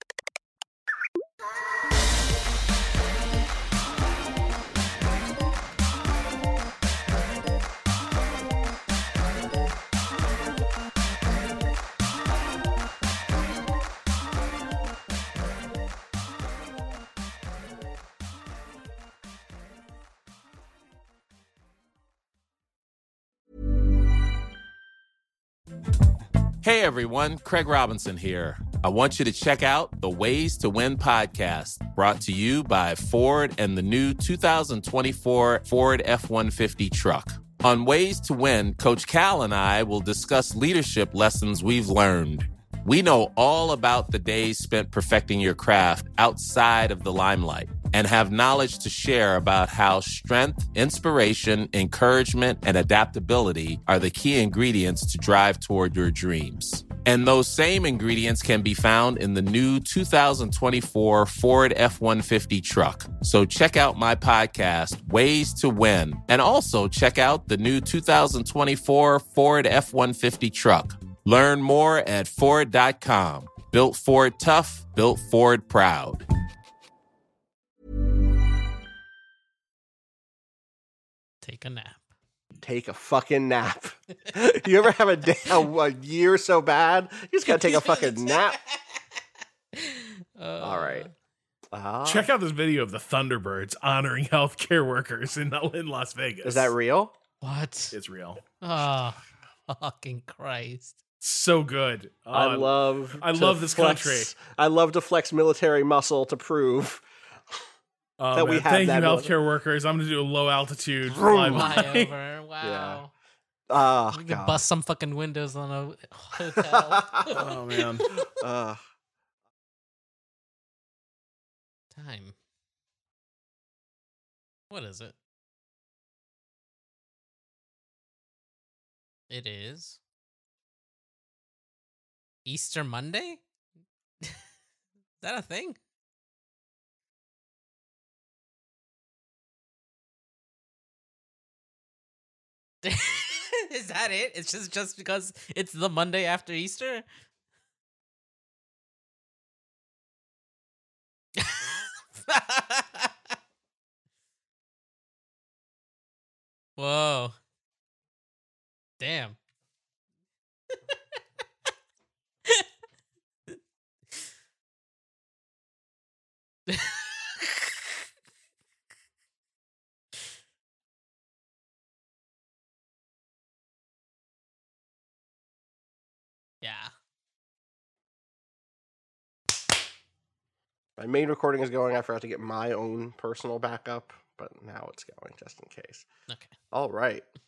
Hey everyone, Craig Robinson here. I want you to check out the Ways to Win podcast, brought to you by Ford and the new 2024 Ford F-150 truck. On Ways to Win, Coach Cal and I will discuss leadership lessons we've learned. We know all about the days spent perfecting your craft outside of the limelight and have knowledge to share about how strength, inspiration, encouragement, and adaptability are the key ingredients to drive toward your dreams. And those same ingredients can be found in the new 2024 Ford F-150 truck. So check out my podcast, Ways to Win, and also check out the new 2024 Ford F-150 truck. Learn more at Ford.com. Built Ford tough, built Ford proud. Take a nap. Take a fucking nap. You ever have a year so bad? You just gotta take a fucking nap. All right. Check out this video of the Thunderbirds honoring healthcare workers in Las Vegas. Is that real? What? It's real. Oh, fucking Christ. So good. I love this country. I love to flex military muscle to prove that we have thank that. Thank you, healthcare workers. I'm going to do a low altitude flyover. Wow. Yeah. We can bust some fucking windows on a hotel. Oh, man. Time. What is it? It is Easter Monday? Is that a thing? Is that it? It's just because it's the Monday after Easter? Whoa. Damn. Yeah. My main recording is going. I forgot to get my own personal backup, but now it's going just in case. Okay. All right.